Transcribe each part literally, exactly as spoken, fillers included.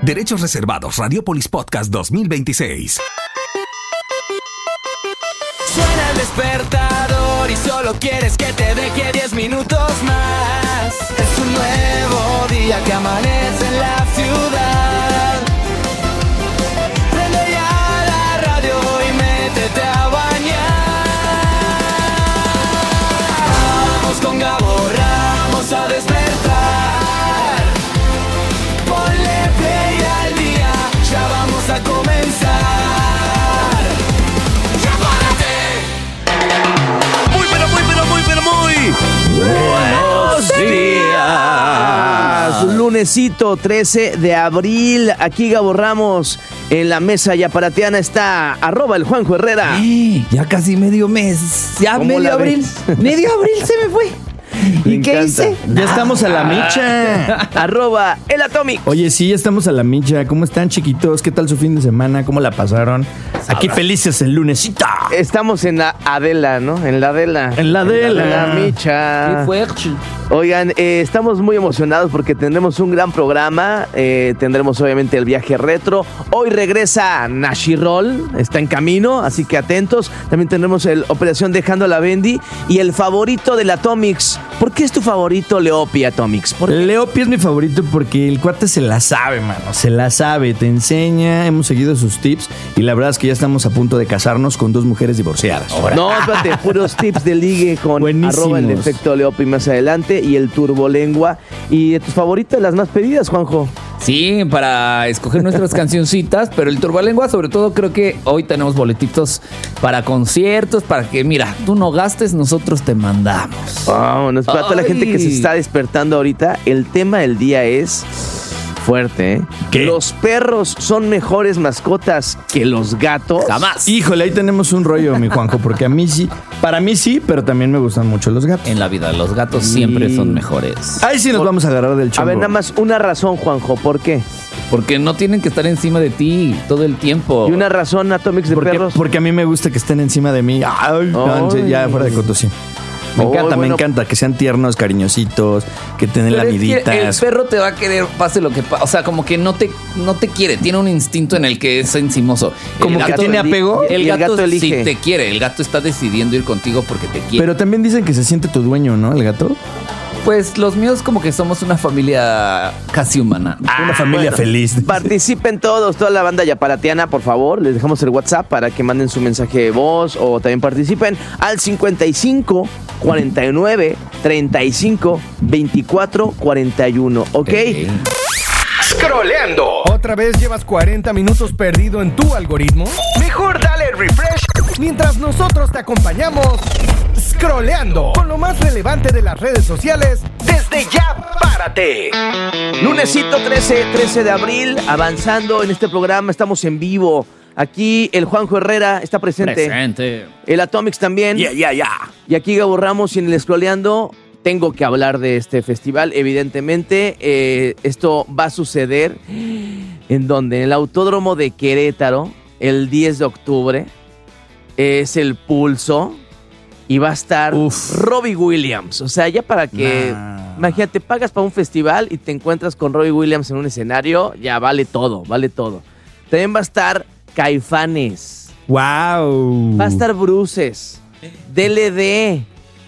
Derechos reservados. Radiopolis Podcast dos mil veintiséis. Suena el despertador y solo quieres que te deje diez minutos más. Es un nuevo día que amanece en la ciudad. Prende ya la radio y métete a bañar. Vamos con Gabo Ramos a despertar. Ponle play al día, ya vamos a comenzar. Buenos días. Lunesito trece de abril. Aquí Gabo Ramos. En la mesa yaparateana está arroba el Juanjo Herrera. Eh, ya casi medio mes. Ya ¿Cómo medio abril. Medio abril se me fue. Me ¿Y qué encanta. hice? Ya estamos a la micha. Arroba el Atomic. Oye, sí, ya estamos a la micha. ¿Cómo están, chiquitos? ¿Qué tal su fin de semana? ¿Cómo la pasaron? Aquí felices el lunesita. Estamos en la Adela, ¿no? En la Adela. En la Adela. En la micha. Qué fuerte. Oigan, eh, estamos muy emocionados porque tendremos un gran programa. Eh, tendremos obviamente el viaje retro. Hoy regresa Nashirol, está en camino, así que atentos. También tendremos el Operación Dejando la Bendy y el favorito del Atomics. ¿Por qué es tu favorito Leopi Atomics? ¿Por qué? Leopi es mi favorito porque el cuate se la sabe, mano. Se la sabe, te enseña. Hemos seguido sus tips y la verdad es que ya estamos a punto de casarnos con dos mujeres divorciadas. No, espérate, puros tips de ligue con Buenísimos. arroba el efecto Leopi más adelante y el turbolengua. Y de tus favoritas, las más pedidas, Juanjo. Sí, para escoger nuestras cancioncitas, pero el Turbolengua, sobre todo, creo que hoy tenemos boletitos para conciertos, para que, mira, tú no gastes, nosotros te mandamos. Vámonos, para toda la Ay. gente que se está despertando ahorita, el tema del día es fuerte, ¿eh? ¿Qué? Los perros son mejores mascotas que los gatos. Jamás. Híjole, ahí tenemos un rollo, mi Juanjo, porque a mí sí, para mí sí, pero también me gustan mucho los gatos. En la vida, los gatos siempre son mejores. Ahí sí nos vamos a agarrar del chongo. A ver, nada más una razón, Juanjo, ¿por qué? Porque no tienen que estar encima de ti todo el tiempo. Y una razón, Atomics de Porque, perros. porque a mí me gusta que estén encima de mí. Ay, no, Ay. ya fuera de coto, sí. Me Ay, encanta, me bueno. encanta que sean tiernos, cariñositos, que tienen Pero es que lamiditas. el perro te va a querer, pase lo que pase. O sea, como que no te, no te quiere. Tiene un instinto en el que es encimoso. El Como que tiene apego. El Y el gato, gato elige. sí te quiere. El gato está decidiendo ir contigo porque te quiere. Pero también dicen que se siente tu dueño, ¿no? El gato. Pues los míos como que somos una familia casi humana. Una familia bueno. feliz. Participen todos, toda la banda yaparateana, por favor. Les dejamos el WhatsApp para que manden su mensaje de voz o también participen al cincuenta y cinco, cuarenta y nueve, treinta y cinco, veinticuatro, cuarenta y uno, ¿ok? Ok. Scrolleando. ¿Otra vez llevas cuarenta minutos perdido en tu algoritmo? Mejor dale refresh. Mientras nosotros te acompañamos scrolleando con lo más relevante de las redes sociales. Desde ya, párate. Lunesito trece, trece de abril, avanzando en este programa, estamos en vivo. Aquí el Juanjo Herrera está presente. Presente. El Atomics también. Ya, ya, ya. Y aquí Gabo Ramos y en el Scrolleando tengo que hablar de este festival, evidentemente. Eh, esto va a suceder en donde en el Autódromo de Querétaro, el diez de octubre, es el Pulso y va a estar Uf. Robbie Williams. O sea, ya para que, Nah. imagínate, pagas para un festival y te encuentras con Robbie Williams en un escenario, ya vale todo, vale todo. También va a estar Caifanes, Wow. va a estar Bruces, D L D,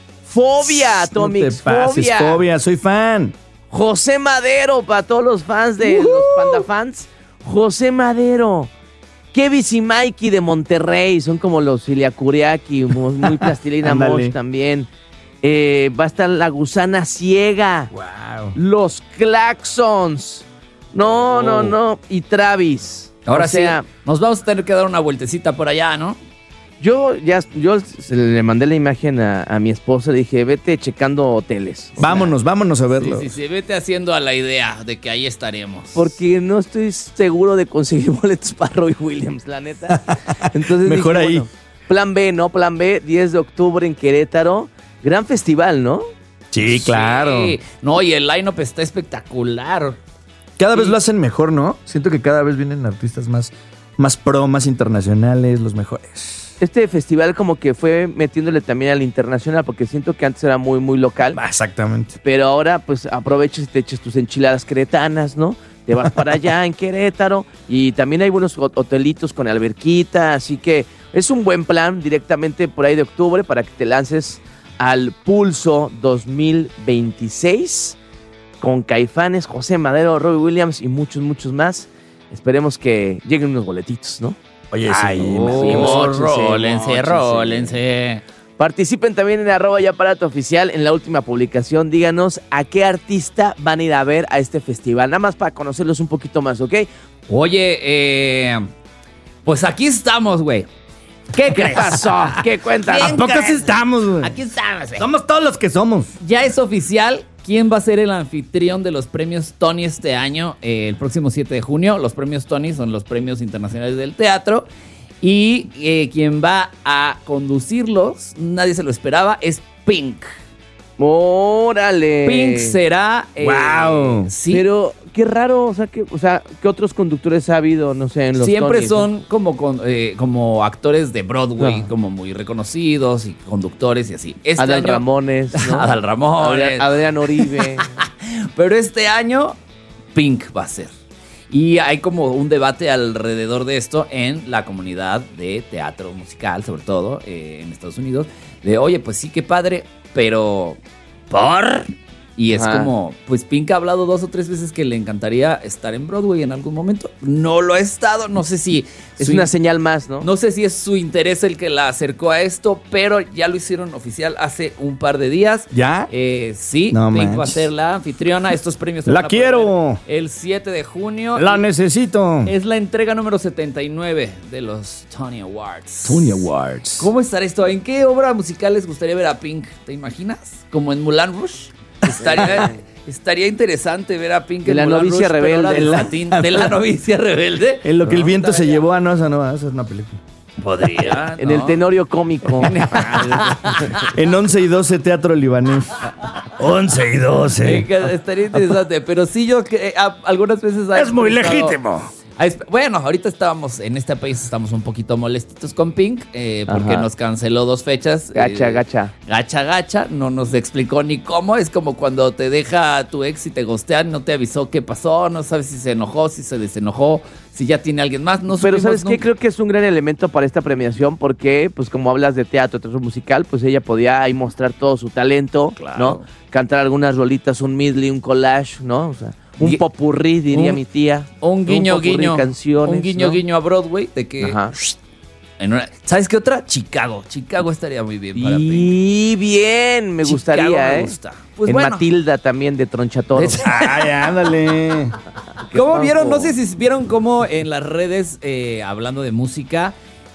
Fobia, Atomics, No te pases, Fobia. Fobia, soy fan. José Madero, para todos los fans de los Panda Fans. José Madero. Kevin y Mikey de Monterrey, son como los Iliacuriaki, muy, muy plastilina Ándale. Mosh también. Eh, va a estar la Gusana Ciega, Wow. los Claxons. No, no, no. Y Travis. Ahora o sea, sí, nos vamos a tener que dar una vueltecita por allá, ¿no? Yo ya yo se le mandé la imagen a, a mi esposa, le dije, vete checando hoteles. Vámonos, vámonos a Sí, verlo. sí, sí, vete haciendo a la idea de que ahí estaremos. Porque no estoy seguro de conseguir boletos para Robbie Williams, la neta. Entonces Mejor dije, ahí. bueno, plan B, ¿no? Plan B, diez de octubre en Querétaro. Gran festival, ¿no? Sí, claro. Sí. No, y el line-up está espectacular. Cada vez Sí. lo hacen mejor, ¿no? Siento que cada vez vienen artistas más, más pro, más internacionales, los mejores. Este festival como que fue metiéndole también al internacional, porque siento que antes era muy, muy local. Ah, exactamente. Pero ahora, pues, aprovechas y te echas tus enchiladas queretanas, ¿no? te vas para allá en Querétaro y también hay buenos hotelitos con alberquita, así que es un buen plan directamente por ahí de octubre para que te lances al Pulso dos mil veintiséis con Caifanes, José Madero, Robbie Williams y muchos, muchos más. Esperemos que lleguen unos boletitos, ¿no? Oye, sí. Ay, Oh, móchense, rólense, móchense. rólense. Participen también en arroba ya aparato oficial en la última publicación. Díganos a qué artista van a ir a ver a este festival. Nada más para conocerlos un poquito más, ¿ok? Oye, eh, pues aquí estamos, güey. ¿Qué crees? ¿Qué pasó? ¿Qué cuentas? ¿Quién ¿A poco crees? sí estamos, güey? Aquí estamos, güey. Somos todos los que somos. Ya es oficial quién va a ser el anfitrión de los premios Tony este año, eh, el próximo siete de junio. Los premios Tony son los premios internacionales del teatro. Y eh, quien va a conducirlos, nadie se lo esperaba, es Pink. ¡Órale! Pink será... eh, Guau. Sí, Pero qué raro, o sea, que, o sea, ¿qué otros conductores ha habido, no sé, en los siempre Tonys, son ¿no? como, con- eh, como actores de Broadway, Ah. como muy reconocidos y conductores y así. Este Adal año- Ramones, ¿no? Adal Ramones. Adrián, Adrián Oribe. Pero este año, Pink va a ser. Y hay como un debate alrededor de esto en la comunidad de teatro musical, sobre todo eh, en Estados Unidos. De, oye, pues sí, qué padre, pero ¿por? Y es Ajá. como, pues Pink ha hablado dos o tres veces que le encantaría estar en Broadway en algún momento. No lo ha estado, no sé si... Es su una in- señal más, ¿no? No sé si es su interés el que la acercó a esto, pero ya lo hicieron oficial hace un par de días. ¿Ya? Eh, sí, No Pink va a manches. ser la anfitriona. Estos premios se ¡La van a poner quiero! el siete de junio. La Y necesito. es la entrega número setenta y nueve de los Tony Awards. Tony Awards. ¿Cómo estará esto? ¿En qué obra musical les gustaría ver a Pink? ¿Te imaginas? ¿Como en Moulin Rouge? Estaría, estaría interesante ver a Pink De en la Moulin novicia Rouge, pero ahora rebelde. de latín, de la novicia rebelde. En lo que el viento se Estaría- llevó a no, esa no, esa es una película. Podría, En ¿no? el tenorio cómico. En once y doce Teatro Libanés. once y doce. Eh, que Estaría interesante, pero sí yo que eh, a- algunas veces... ha Es muy expresado- legítimo. ha exp- Bueno, ahorita estábamos, en este país estamos un poquito molestitos con Pink, eh, porque Ajá. nos canceló dos fechas. Gacha, eh, gacha. Gacha, gacha, no nos explicó ni cómo. Es como cuando te deja tu ex y te gostean, no te avisó qué pasó, no sabes si se enojó, si se desenojó, si ya tiene alguien más. No Pero supimos ¿sabes qué? nunca. Creo que es un gran elemento para esta premiación porque, pues como hablas de teatro, teatro musical, pues ella podía ahí mostrar todo su talento, Claro. ¿no? Cantar algunas rolitas, un medley, un collage, ¿no? O sea, un Gui- popurrí, diría un- mi tía. Un guiño, popurrí de guiño. canciones, un guiño, ¿no? guiño a Broadway de que... Ajá. en una- ¿Sabes qué otra? Chicago. Chicago estaría muy bien para Pink. Y bien, me Chicago gustaría, me ¿eh? gusta. Pues en bueno. Matilda también de Tronchatoro. De- Ay, ándale. ¿Cómo Qué vieron? guapo. No sé si vieron cómo en las redes, eh, hablando de música,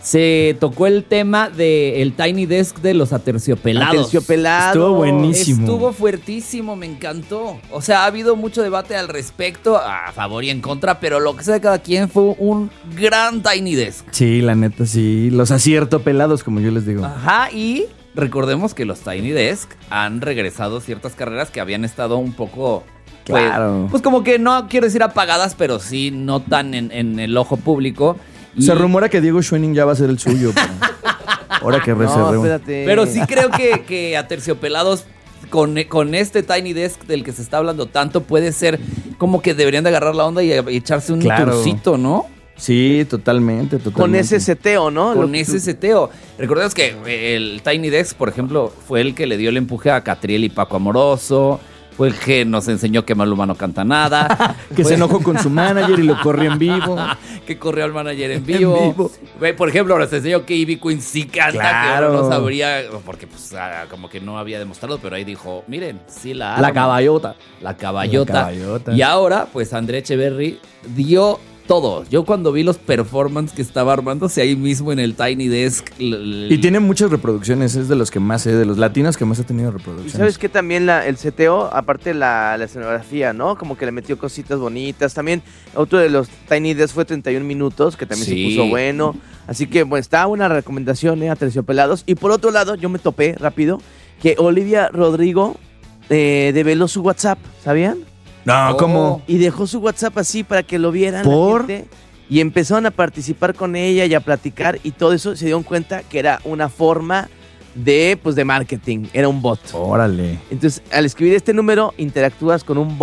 se tocó el tema del Tiny Desk de los Aterciopelados. Aterciopelado. Estuvo buenísimo. Estuvo fuertísimo, me encantó. O sea, ha habido mucho debate al respecto, a favor y en contra, pero lo que sea de cada quien fue un gran Tiny Desk. Sí, la neta, sí. Los acierto pelados, como yo les digo. Ajá, y recordemos que los Tiny Desk han regresado ciertas carreras que habían estado un poco... pues, Claro. Pues como que no quiero decir apagadas, pero sí no tan en, en el ojo público. Y- Se rumora que Diego Schwenning ya va a ser el suyo. pero ahora que re- se No, reúne. espérate. Pero sí creo que, que Aterciopelados con, con este Tiny Desk del que se está hablando tanto puede ser como que deberían de agarrar la onda y, y echarse un Claro. tourcito, ¿no? Sí, totalmente, totalmente. Con ese seteo, ¿no? Con Lo- ese seteo. Recordemos que el Tiny Desk, por ejemplo, fue el que le dio el empuje a Catriel y Paco Amoroso. Fue el que nos enseñó que Maluma no canta nada. Que Fue- se enojó con su manager y lo corrió en vivo. que corrió al manager en vivo. vivo. Güey, por ejemplo, nos enseñó que Ivy Queen sí canta, Claro. que uno no sabría, porque pues ah, como que no había demostrado, pero ahí dijo, miren, sí la La arma. caballota. La caballota. La caballota. Y ahora, pues Andrea Echeverry dio todo. Yo cuando vi los performances que estaba armándose ahí mismo en el Tiny Desk. l- l- Y tiene muchas reproducciones, es de los que más, eh, de los latinos que más ha tenido Y reproducciones. sabes que también la, el seteo, aparte la, la escenografía, ¿no? Como que le metió cositas bonitas. También otro de los Tiny Desk fue treinta y un minutos, que también Sí. se puso bueno. Así que, bueno, está una recomendación, ¿eh? A Terciopelados. Y por otro lado, yo me topé rápido que Olivia Rodrigo eh, develó su WhatsApp, ¿sabían? No, Oh. ¿cómo? Y dejó su WhatsApp así para que lo vieran ¿Por? la gente. Y empezaron a participar con ella y a platicar y todo eso. Se dieron cuenta que era una forma de, pues, de marketing. Era un bot. Órale. Entonces, al escribir este número, interactúas con un bot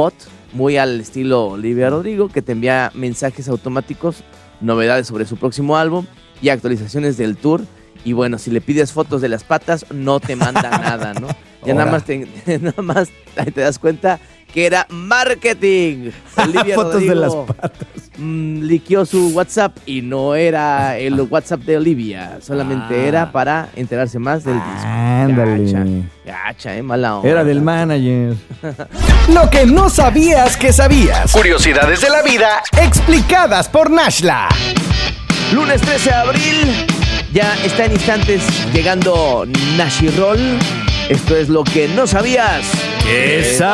muy al estilo Olivia Rodrigo, que te envía mensajes automáticos, novedades sobre su próximo álbum y actualizaciones del tour. Y bueno, si le pides fotos de las patas, no te manda nada, ¿no? Ya nada más, te, nada más te das cuenta que era marketing. Olivia Fotos Rodrigo, de las patas. Mmm, liqueó su WhatsApp y no era el WhatsApp de Olivia. Solamente Ah. era para enterarse más del disco. Ándale. Gacha, gacha, eh, mala onda. Era del manager. Lo que no sabías que sabías. Curiosidades de la vida explicadas por Nashla. Lunes trece de abril, ya está en instantes llegando Nashiroll. Esto es lo que no sabías. ¡Esa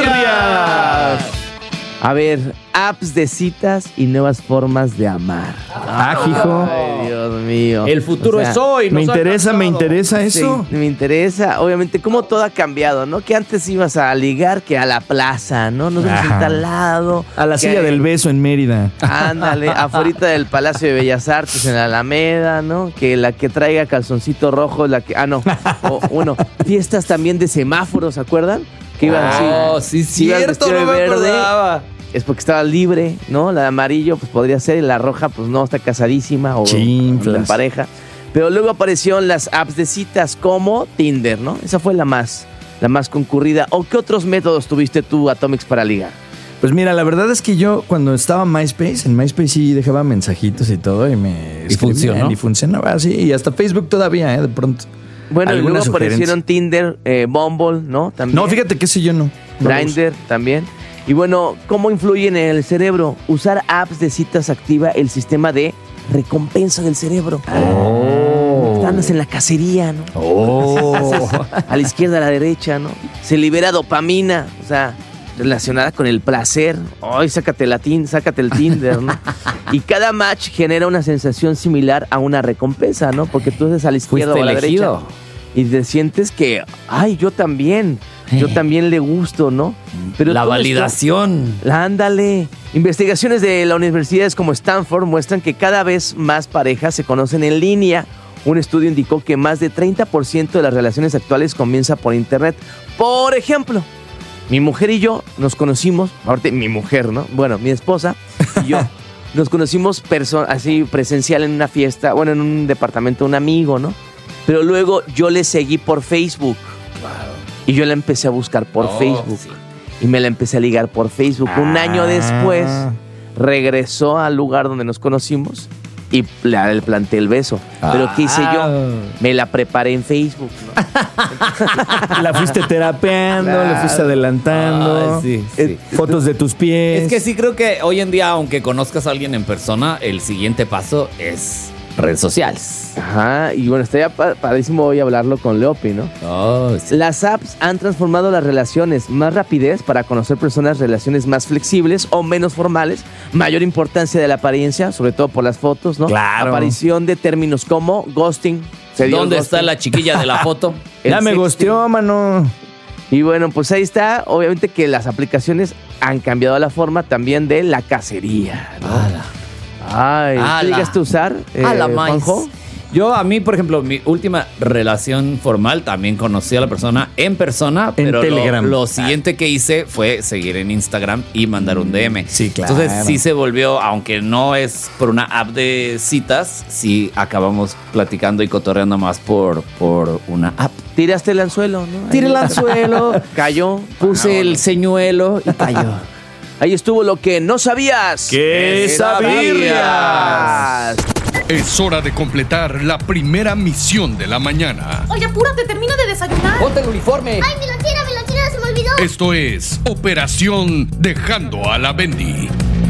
birria! A ver, apps de citas y nuevas formas de amar. Ah, hijo. Ay, Dios mío. El futuro O sea, es hoy. Me nos ha interesa, me alcanzado. interesa eso. Sí, me interesa, obviamente, cómo todo ha cambiado, ¿no? Que antes ibas a ligar que a la plaza, ¿no? Nos vemos Ajá. en tal lado. A la que- silla del beso en Mérida. Ándale, afuera del Palacio de Bellas Artes en la Alameda, ¿no? Que la que traiga calzoncito rojo, la que... Ah, no. O, bueno, fiestas también de semáforos, ¿se acuerdan? Que iban así. Oh, sí, si ibas cierto, vestido no de me verde, acordaba. es porque estaba libre, ¿no? La de amarillo, pues podría ser, y la roja, pues no, está casadísima o Chinflas. en pareja. Pero luego aparecieron las apps de citas como Tinder, ¿no? Esa fue la más, la más concurrida. ¿O qué otros métodos tuviste tú, Atomics, para ligar? Pues mira, la verdad es que yo cuando estaba en MySpace, en MySpace sí dejaba mensajitos y todo y me ¿Y funcionó? Y funcionaba así. Y hasta Facebook todavía, ¿eh? De pronto. Bueno, y luego Algunas aparecieron sugerencias. Tinder, eh, Bumble, ¿no? También. No, fíjate que ese yo no. No lo uso. Grindr también. Y bueno, ¿cómo influyen en el cerebro? Usar apps de citas activa el sistema de recompensa del cerebro. Oh. Andas en la cacería, ¿no? Oh. A la izquierda, a la derecha, ¿no? Se libera dopamina, o sea, relacionada con el placer. Ay, sácate la tin, sácate el Tinder, ¿no? Y cada match genera una sensación similar a una recompensa, ¿no? Porque tú haces a la izquierda Fuiste o a la elegido. derecha y te sientes que, ay, yo también, yo también le gusto, ¿no? Pero La todo esto- validación. La ándale. Investigaciones de las universidades como Stanford muestran que cada vez más parejas se conocen en línea. Un estudio indicó que más de treinta por ciento de las relaciones actuales comienza por internet. Por ejemplo, mi mujer y yo nos conocimos, ahorita mi mujer, ¿no? Bueno, mi esposa y yo nos conocimos perso- así presencial en una fiesta, bueno, en un departamento de un amigo, ¿no? Pero luego yo le seguí por Facebook. Y yo la empecé a buscar por Oh, Facebook. sí. Y me la empecé a ligar por Facebook. Un año después regresó al lugar donde nos conocimos y le le planté el beso. Pero ¿qué hice yo? Me la preparé en Facebook, ¿no? La fuiste terapeando, le fuiste adelantando. Ay, sí, sí. Fotos de tus pies. Es que sí creo que hoy en día, aunque conozcas a alguien en persona, el siguiente paso es redes sociales. Ajá, y bueno, estaría pa- padrísimo hoy hablarlo con Leopi, ¿no? Oh, sí. Las apps han transformado las relaciones, más rapidez para conocer personas, relaciones más flexibles o menos formales, mayor importancia de la apariencia, sobre todo por las fotos, ¿no? Claro. Aparición de términos como ghosting. se dio el ¿Dónde ghosting. está la chiquilla de la foto? El Ya me sexting. gosteó, mano. Y bueno, pues ahí está. Obviamente que las aplicaciones han cambiado la forma también de la cacería, ¿no? Ala. Ay, ¿tú Ala. llegaste a usar, eh, A la maíz. Juanjo? Yo, a mí, por ejemplo, mi última relación formal, también conocí a la persona en persona, En pero lo- Telegram. Lo, siguiente que hice fue seguir en Instagram y mandar un D M. Sí, claro. Entonces sí se volvió, aunque no es por una app de citas, sí acabamos platicando y cotorreando más por, por una app. Tiraste el anzuelo, ¿no? Tiré el Ahí- anzuelo, Cayó. puse el señuelo y cayó. Ahí estuvo lo que no sabías. ¿Qué sabías? Es hora de completar la primera misión de la mañana. Oye, apúrate, termina de desayunar. Ponte el uniforme. ¡Ay, mi lonchera, mi lonchera, se me olvidó! Esto es Operación Dejando a la Bendy.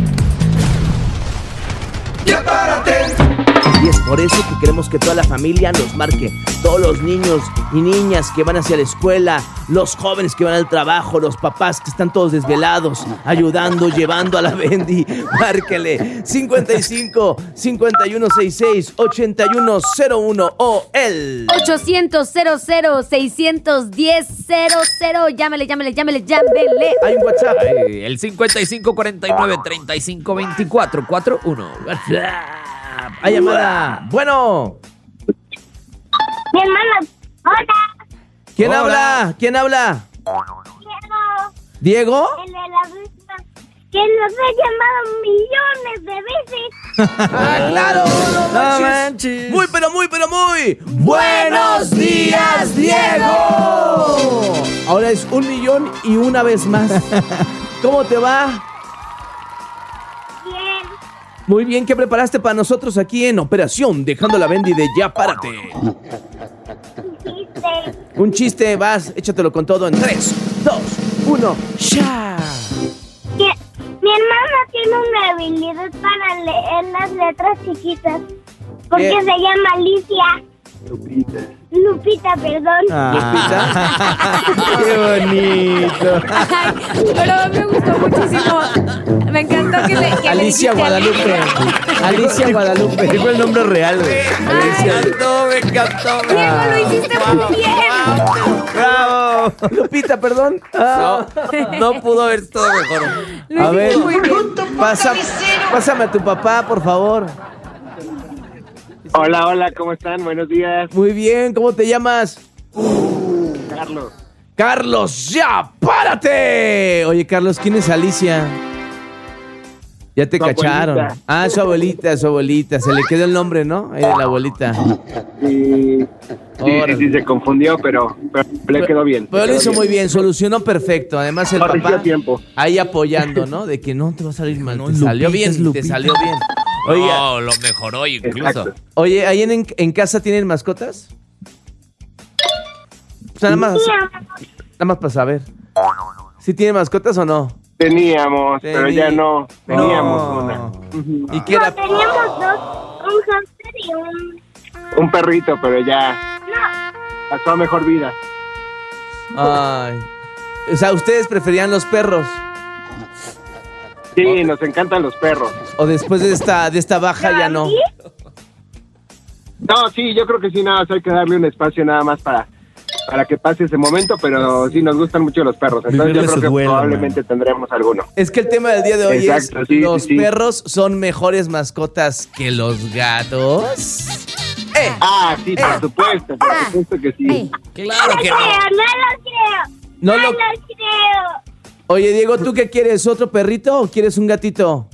Y es por eso que queremos que toda la familia nos marque. Todos los niños y niñas que van hacia la escuela, los jóvenes que van al trabajo, los papás que están todos desvelados, ayudando, llevando a la Bendy. Márquele cincuenta y cinco, cincuenta y uno sesenta y seis, ochenta y uno cero uno o el... ochocientos cero cero seiscientos diez cero cero. Llámele, llámele, llámele, llámele. Hay un WhatsApp. Ay, el cincuenta y cinco cuarenta y nueve treinta y cinco veinticuatro cuarenta y uno. Hay llamada. Bueno, Mi hermana, hola, ¿quién Hola. habla? ¿Quién habla? Diego, ¿Diego? el de la misma que nos ha llamado millones de veces. ¡Ah, claro! ¡No No manches! manches. Muy, pero muy, pero muy. ¡Buenos días, Diego! Ahora es un millón y una vez más. ¿Cómo te va? Bien. Muy bien, ¿qué preparaste para nosotros aquí en Operación Dejando la Bendy de Ya Párate? Chiste. Un chiste, vas, échatelo con todo en tres, dos, uno, ¡ya! Que mi hermana tiene una habilidad para leer las letras chiquitas. Porque ¿Qué? se llama Alicia. Lupita. Lupita, perdón. Ah, qué bonito. Ay, pero me gustó muchísimo. Me encantó que le que le Alicia dijiste Guadalupe. Alicia Guadalupe. Dijo el nombre real, güey. Me encantó, me encantó. Diego, lo hiciste muy bien. ¡Bravo! Lupita, perdón. Ah, No, no pudo haber estado mejor. Lo a ver, hiciste muy bien. pasa- pásame a tu papá, por favor. Hola, hola, ¿cómo están? Buenos días, Muy bien, ¿cómo te llamas? Carlos. Carlos, ya, párate. Oye, Carlos, ¿quién es Alicia? Ya te Su cacharon. abuelita. Ah, su abuelita, su abuelita. Se le quedó el nombre, ¿no? Ahí de la abuelita. Sí, sí, Órale. sí, sí, se confundió, pero, pero le quedó bien. Pero le lo quedó hizo muy bien, solucionó perfecto. Además, el Corrigió papá a tiempo. ahí apoyando, ¿no? De que no te va a salir mal. No, te salió Lupita es bien, te Lupita. salió bien. Oye, No, lo mejoró incluso. Exacto. oye, ¿ahí en, en casa tienen mascotas? O sea, nada más, nada más para saber. ¿Sí tienen mascotas o no? Teníamos, pero Tení- ya no. Teníamos No. una. ¿Y qué No, era? teníamos dos, un hámster y un... Un perrito, pero ya No, pasó a mejor vida. Ay. O sea, ¿ustedes preferían los perros? Sí, nos encantan los perros. ¿O después de esta, de esta baja ya no? No, sí, yo creo que sí, nada más hay que darle un espacio nada más para, para que pase ese momento, pero sí nos gustan mucho los perros. Entonces Vivirle yo creo su que duelo, probablemente tendremos alguno. Es que el tema del día de hoy Exacto, es sí, los sí, sí. perros son mejores mascotas que los gatos. ¡Eh! Ah, sí, por supuesto, por supuesto que sí. Ay, Claro que creo, no. no lo creo. No No lo- lo creo. Oye, Diego, ¿tú qué quieres? ¿Otro perrito o quieres un gatito?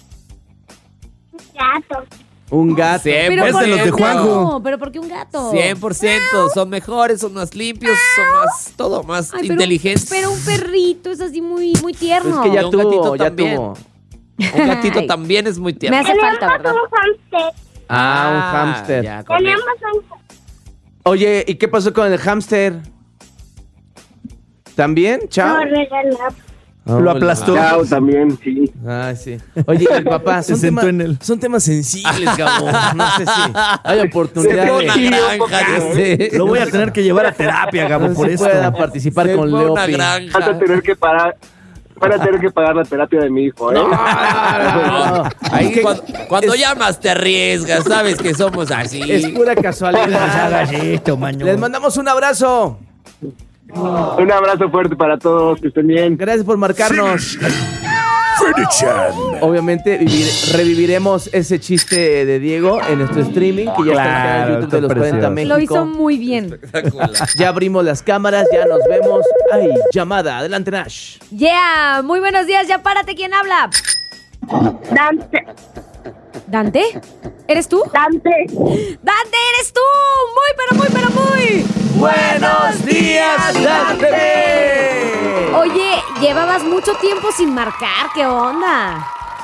Gato. Un gato. cien pero por ¿por de los qué de un Juanjo. gato? ¿Pero por qué un gato? cien por ciento. Son mejores, son más limpios, son más... Todo más Ay, pero- inteligentes. Pero un perrito es así muy, muy tierno. Es que ya Y un tuvo, gatito ya también. tuvo. Un gatito Ay. también es muy Me tierno. hace falta, Teníamos ¿verdad? un hámster. Ah, un hámster. ya, con él. Teníamos un... Oye, ¿y qué pasó con el hámster? ¿También? ¿Chao? No, regalamos. Oh, Lo aplastó. Chao, también, sí. Ay, sí. Oye, el papá, Se son, sentó tema- en él. son temas sensibles, Gabo. No sé si hay oportunidad Se fue de... una granja, Sí. Lo voy a tener que llevar a terapia, Gabo, No por se esto. pueda participar Se con fue una Leopi. granja. Van a tener que pagar, van a tener que pagar la terapia de mi hijo, ¿eh? No, no, no. Ahí Es que cuando, cuando es- llamas te arriesgas, sabes que somos así. es pura casualidad. Hagas esto, maño. Les mandamos un abrazo. Un abrazo fuerte para todos, que estén bien. Gracias por marcarnos. Obviamente vivir- reviviremos ese chiste de Diego en nuestro streaming que ya está en el canal Claro, de YouTube está de los cuarenta precioso. México. Lo hizo muy bien. Ya abrimos las cámaras, ya nos vemos. Ay, llamada. Adelante, Nash. Yeah, muy buenos días, ya párate, ¿quién habla? Dante. ¿Dante? ¿Eres tú? Dante. ¡Dante, eres tú! Muy, pero muy, pero muy. ¡Buenos días, Dante! Oye, llevabas mucho tiempo sin marcar, ¿qué onda?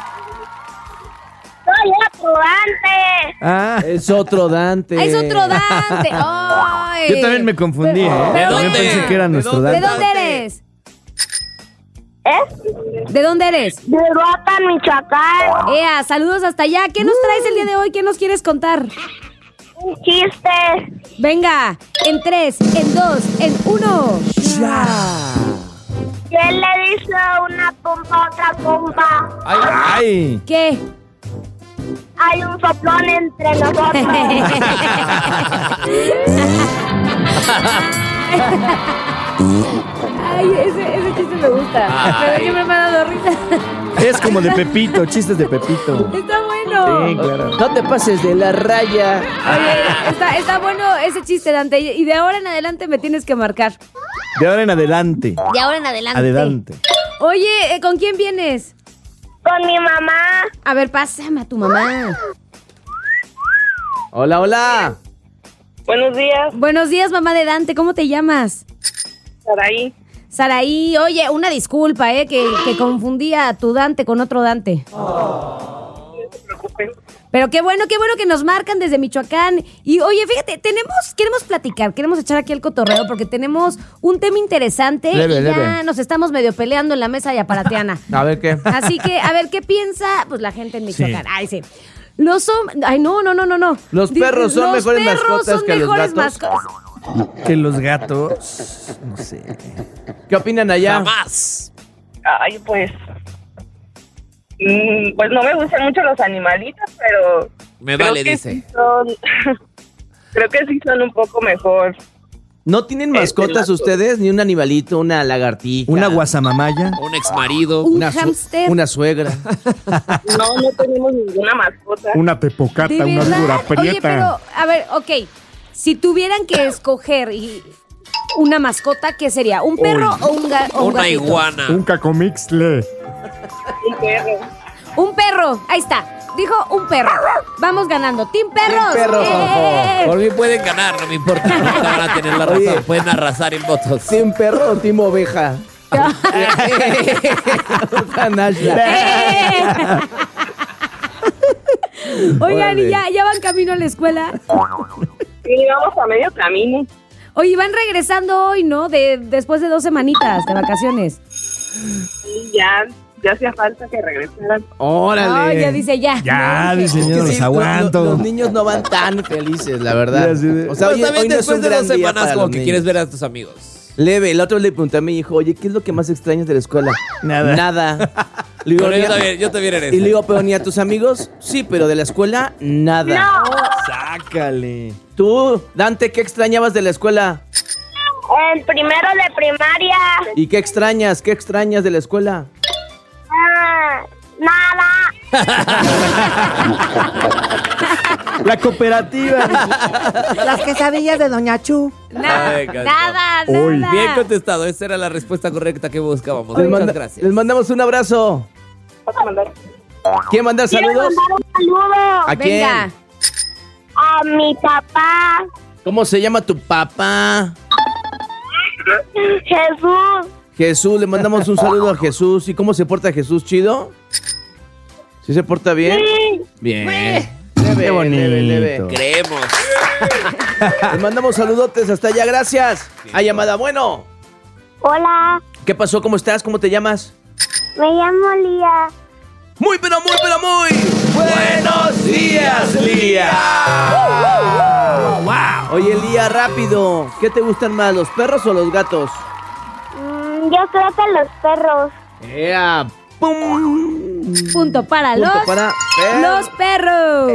Soy otro Dante. Ah, Es otro Dante. Ah, es otro Dante. Ay. yo también me confundí, ¿eh? ¿De También dónde? pensé que era ¿De nuestro dónde? ¿De Dante. dónde eres? ¿Eh? ¿De dónde eres? De Roatan, Michoacán. Ea, saludos hasta allá. ¿Qué nos traes el día de hoy? ¿Qué nos quieres contar? Un chiste. Venga, en tres, en dos, en uno. ¿Qué le dice una pompa a otra pompa? Ay, ¿Qué? Hay un soplón entre nosotros. Ay, ese, ese chiste me gusta. Pero siempre me ha dado risa. es como de Pepito, chistes de Pepito. Está bueno. Sí, claro. No te pases de la raya. Oye, está, está bueno ese chiste, Dante. Y de ahora en adelante me tienes que marcar. De ahora en adelante. De ahora en adelante. Adelante. Oye, ¿con quién vienes? Con mi mamá. A ver, pásame a tu mamá. Hola, hola. Buenos días. Buenos días, mamá de Dante. ¿Cómo te llamas? Saraí. Saraí, oye, una disculpa, ¿eh? Que, que confundía a tu Dante con otro Dante. Oh. No se preocupen. Pero qué bueno, qué bueno que nos marcan desde Michoacán. Y oye, fíjate, tenemos, queremos platicar, queremos echar aquí el cotorreo porque tenemos un tema interesante leve, y ya leve. nos estamos medio peleando en la mesa yaparatiana. A ver qué. Así que, a ver, ¿qué piensa pues la gente en Michoacán? Sí. Ay, sí. Los hom- Ay, no, no, no, no, no. Los perros son Los mejores perros mascotas son que los mejores gatos. mascotas. Que los gatos. No sé. ¿Qué opinan allá? Jamás. Ay, pues... mm, pues no me gustan mucho los animalitos, pero... Me creo vale, que dice. sí son... creo que sí son un poco mejor. ¿No tienen mascotas Este, ustedes? Ni un animalito, una lagartija. Una guasamamaya. Un exmarido. Un una, su- hámster. una suegra. No, no tenemos ninguna mascota. Una tepocata, ¿De una verdad? víbora Oye, prieta. pero, a ver, ok. Si tuvieran que escoger y- una mascota, ¿qué sería? ¿Un perro o un, ga- o un Una gatito? iguana. Un cacomixle. Un perro. Un perro, ahí está. Dijo un perro. Vamos ganando. ¡Team Perros! Team Perros, ¡Eh! Por mí pueden ganar, no me importa. Nunca van a tener la razón. Oye. Pueden arrasar en votos. ¿Team perro o team oveja? ¡Eh! Oigan, Órale. ¿y ya, ya van camino a la escuela? Sí, vamos a medio camino. Oye, van regresando hoy, ¿no? De, después de dos semanitas de vacaciones. Sí, ya, ya hacía falta que regresaran. Órale. Ay, ya dice ya. Ya, No, dice, Es que yo no sí, los lo- aguanto. lo- Los niños no van tan felices, la verdad. Ya, sí, de- O sea, Pero hoy, también hoy no es después un de dos gran día semanas para como los que niños. quieres ver a tus amigos. Leve, la otra vez le pregunté a mi hijo, oye, ¿qué es lo que más extrañas de la escuela? Nada. Nada. Le digo, Pero yo "Ni a-". también, yo también era Y le digo, pero ni a tus amigos, sí, pero de la escuela, nada. No, Sácale. Tú, Dante, ¿qué extrañabas de la escuela? el primero de primaria. ¿Y qué extrañas? ¿Qué extrañas de la escuela? Ah, nada. La cooperativa. Las quesadillas de Doña Chu. Nada, Ay, gato. nada, Hoy. nada. Bien contestado, esa era la respuesta correcta que buscábamos. Les, Muchas manda- gracias. les mandamos un abrazo. Vas a mandar. ¿Quién manda Quiero saludos? mandar un saludo ¿A quién? Venga. a mi papá, ¿Cómo se llama tu papá? Jesús. Jesús, le mandamos un saludo a Jesús. ¿Y cómo se porta Jesús? ¿Chido? ¿Sí se porta bien? Sí. Bien. Leve, Qué bonito. leve, leve. Creemos. Les mandamos saludotes hasta allá, gracias. Hay llamada, bueno. Hola, ¿Qué pasó? ¿Cómo estás? ¿Cómo te llamas? me llamo Lía. Muy, pero muy, pero muy. Buenos días, Lía. Wow. Oye, Lía, rápido. ¿Qué te gustan más, los perros o los gatos? Mm, yo creo que los perros. ¡Ea! ¡Pum! Punto para Punto los, para los perros.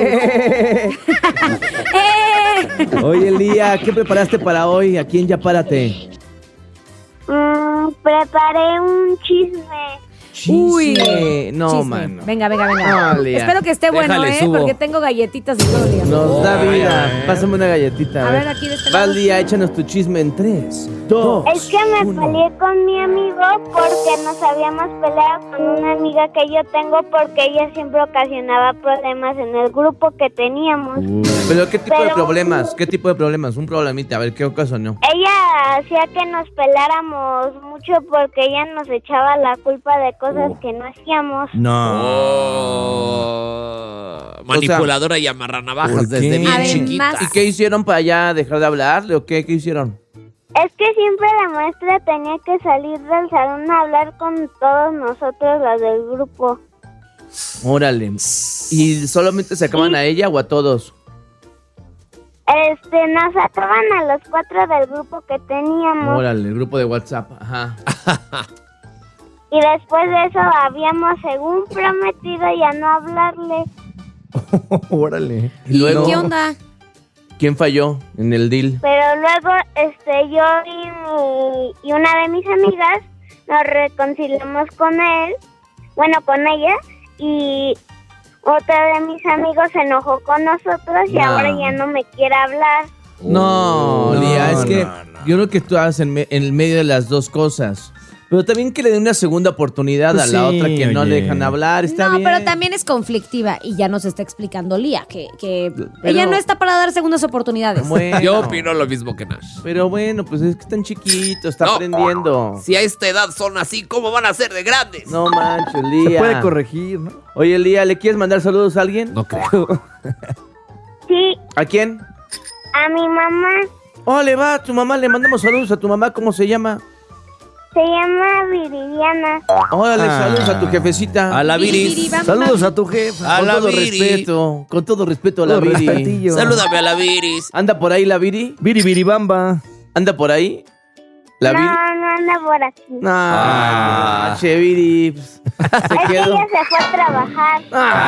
¡Eh! Oye, Lía, ¿qué preparaste para hoy? Aquí en Ya Párate. Mm, preparé un chisme. Uy. Chisme. No, Chisme. mano. Venga, venga, venga. Ah, Lía. Espero que esté bueno, Déjale, ¿eh? subo. Porque tengo galletitas y todo, Lía. Nos da Oh, vida. vaya, eh. Pásame una galletita. A ver, aquí de este Vas, lado. Lía, échanos tu chisme en tres, dos, Es que me peleé con mi amigo porque nos habíamos peleado con una amiga que yo tengo porque ella siempre ocasionaba problemas en el grupo que teníamos. ¿Pero qué tipo de Pero- problemas? ¿Qué tipo de problemas? Un problemita, a ver, ¿qué ocasionó? Ella hacía que nos peleáramos mucho porque ella nos echaba la culpa de cosas que no hacíamos. No. Oh, manipuladora y amarranavajas ¿Por desde qué? bien Además- chiquita. ¿Y qué hicieron para ya dejar de hablarle o qué? ¿Qué hicieron? Es que siempre la maestra tenía que salir del salón a hablar con todos nosotros, los del grupo. Órale. ¿Y solamente sacaban a ella o a todos? Este, nos sacaban a los cuatro del grupo que teníamos. Órale, el grupo de WhatsApp. Ajá. Y después de eso habíamos, según prometido, ya no hablarle. Órale. ¿Y ¿Y luego? qué onda? ¿Quién falló en el deal? Pero luego, este, yo y, mi, y una de mis amigas nos reconciliamos con él, bueno, con ella, y otra de mis amigos se enojó con nosotros y No. ahora ya no me quiere hablar. No, No, Lía, es no, que no. yo creo que tú estás en, me- en el medio de las dos cosas. Pero también que le den una segunda oportunidad Pues a la sí, otra que no oye. le dejan hablar, está no, bien. pero también es conflictiva y ya nos está explicando Lía que, que ella no está para dar segundas oportunidades. Bueno, Yo opino lo mismo que Nash. pero bueno, pues es que están chiquitos, está No. aprendiendo. Si a esta edad son así, ¿cómo van a ser de grandes? No manches, Lía. Se puede corregir, ¿no? Oye, Lía, ¿le quieres mandar saludos a alguien? No creo. Sí, ¿A quién? a mi mamá. Órale, va, a tu mamá, le mandamos saludos a tu mamá, ¿cómo se llama? Se llama Viridiana. Órale, Ah. saludos a tu jefecita. A la Viri, Viris. viri, bam, Saludos bam. a tu jefa. A Con la todo Viri. respeto, con todo respeto a la Todo Viri. respetillo. Salúdame a la Viris. ¿Anda por ahí la Viri? Viri Viribamba. ¿Anda por ahí? ¿La no, Viri? no anda por aquí. No, Ah. che, Viri. pues, Se Es que quedó. ella se fue a trabajar.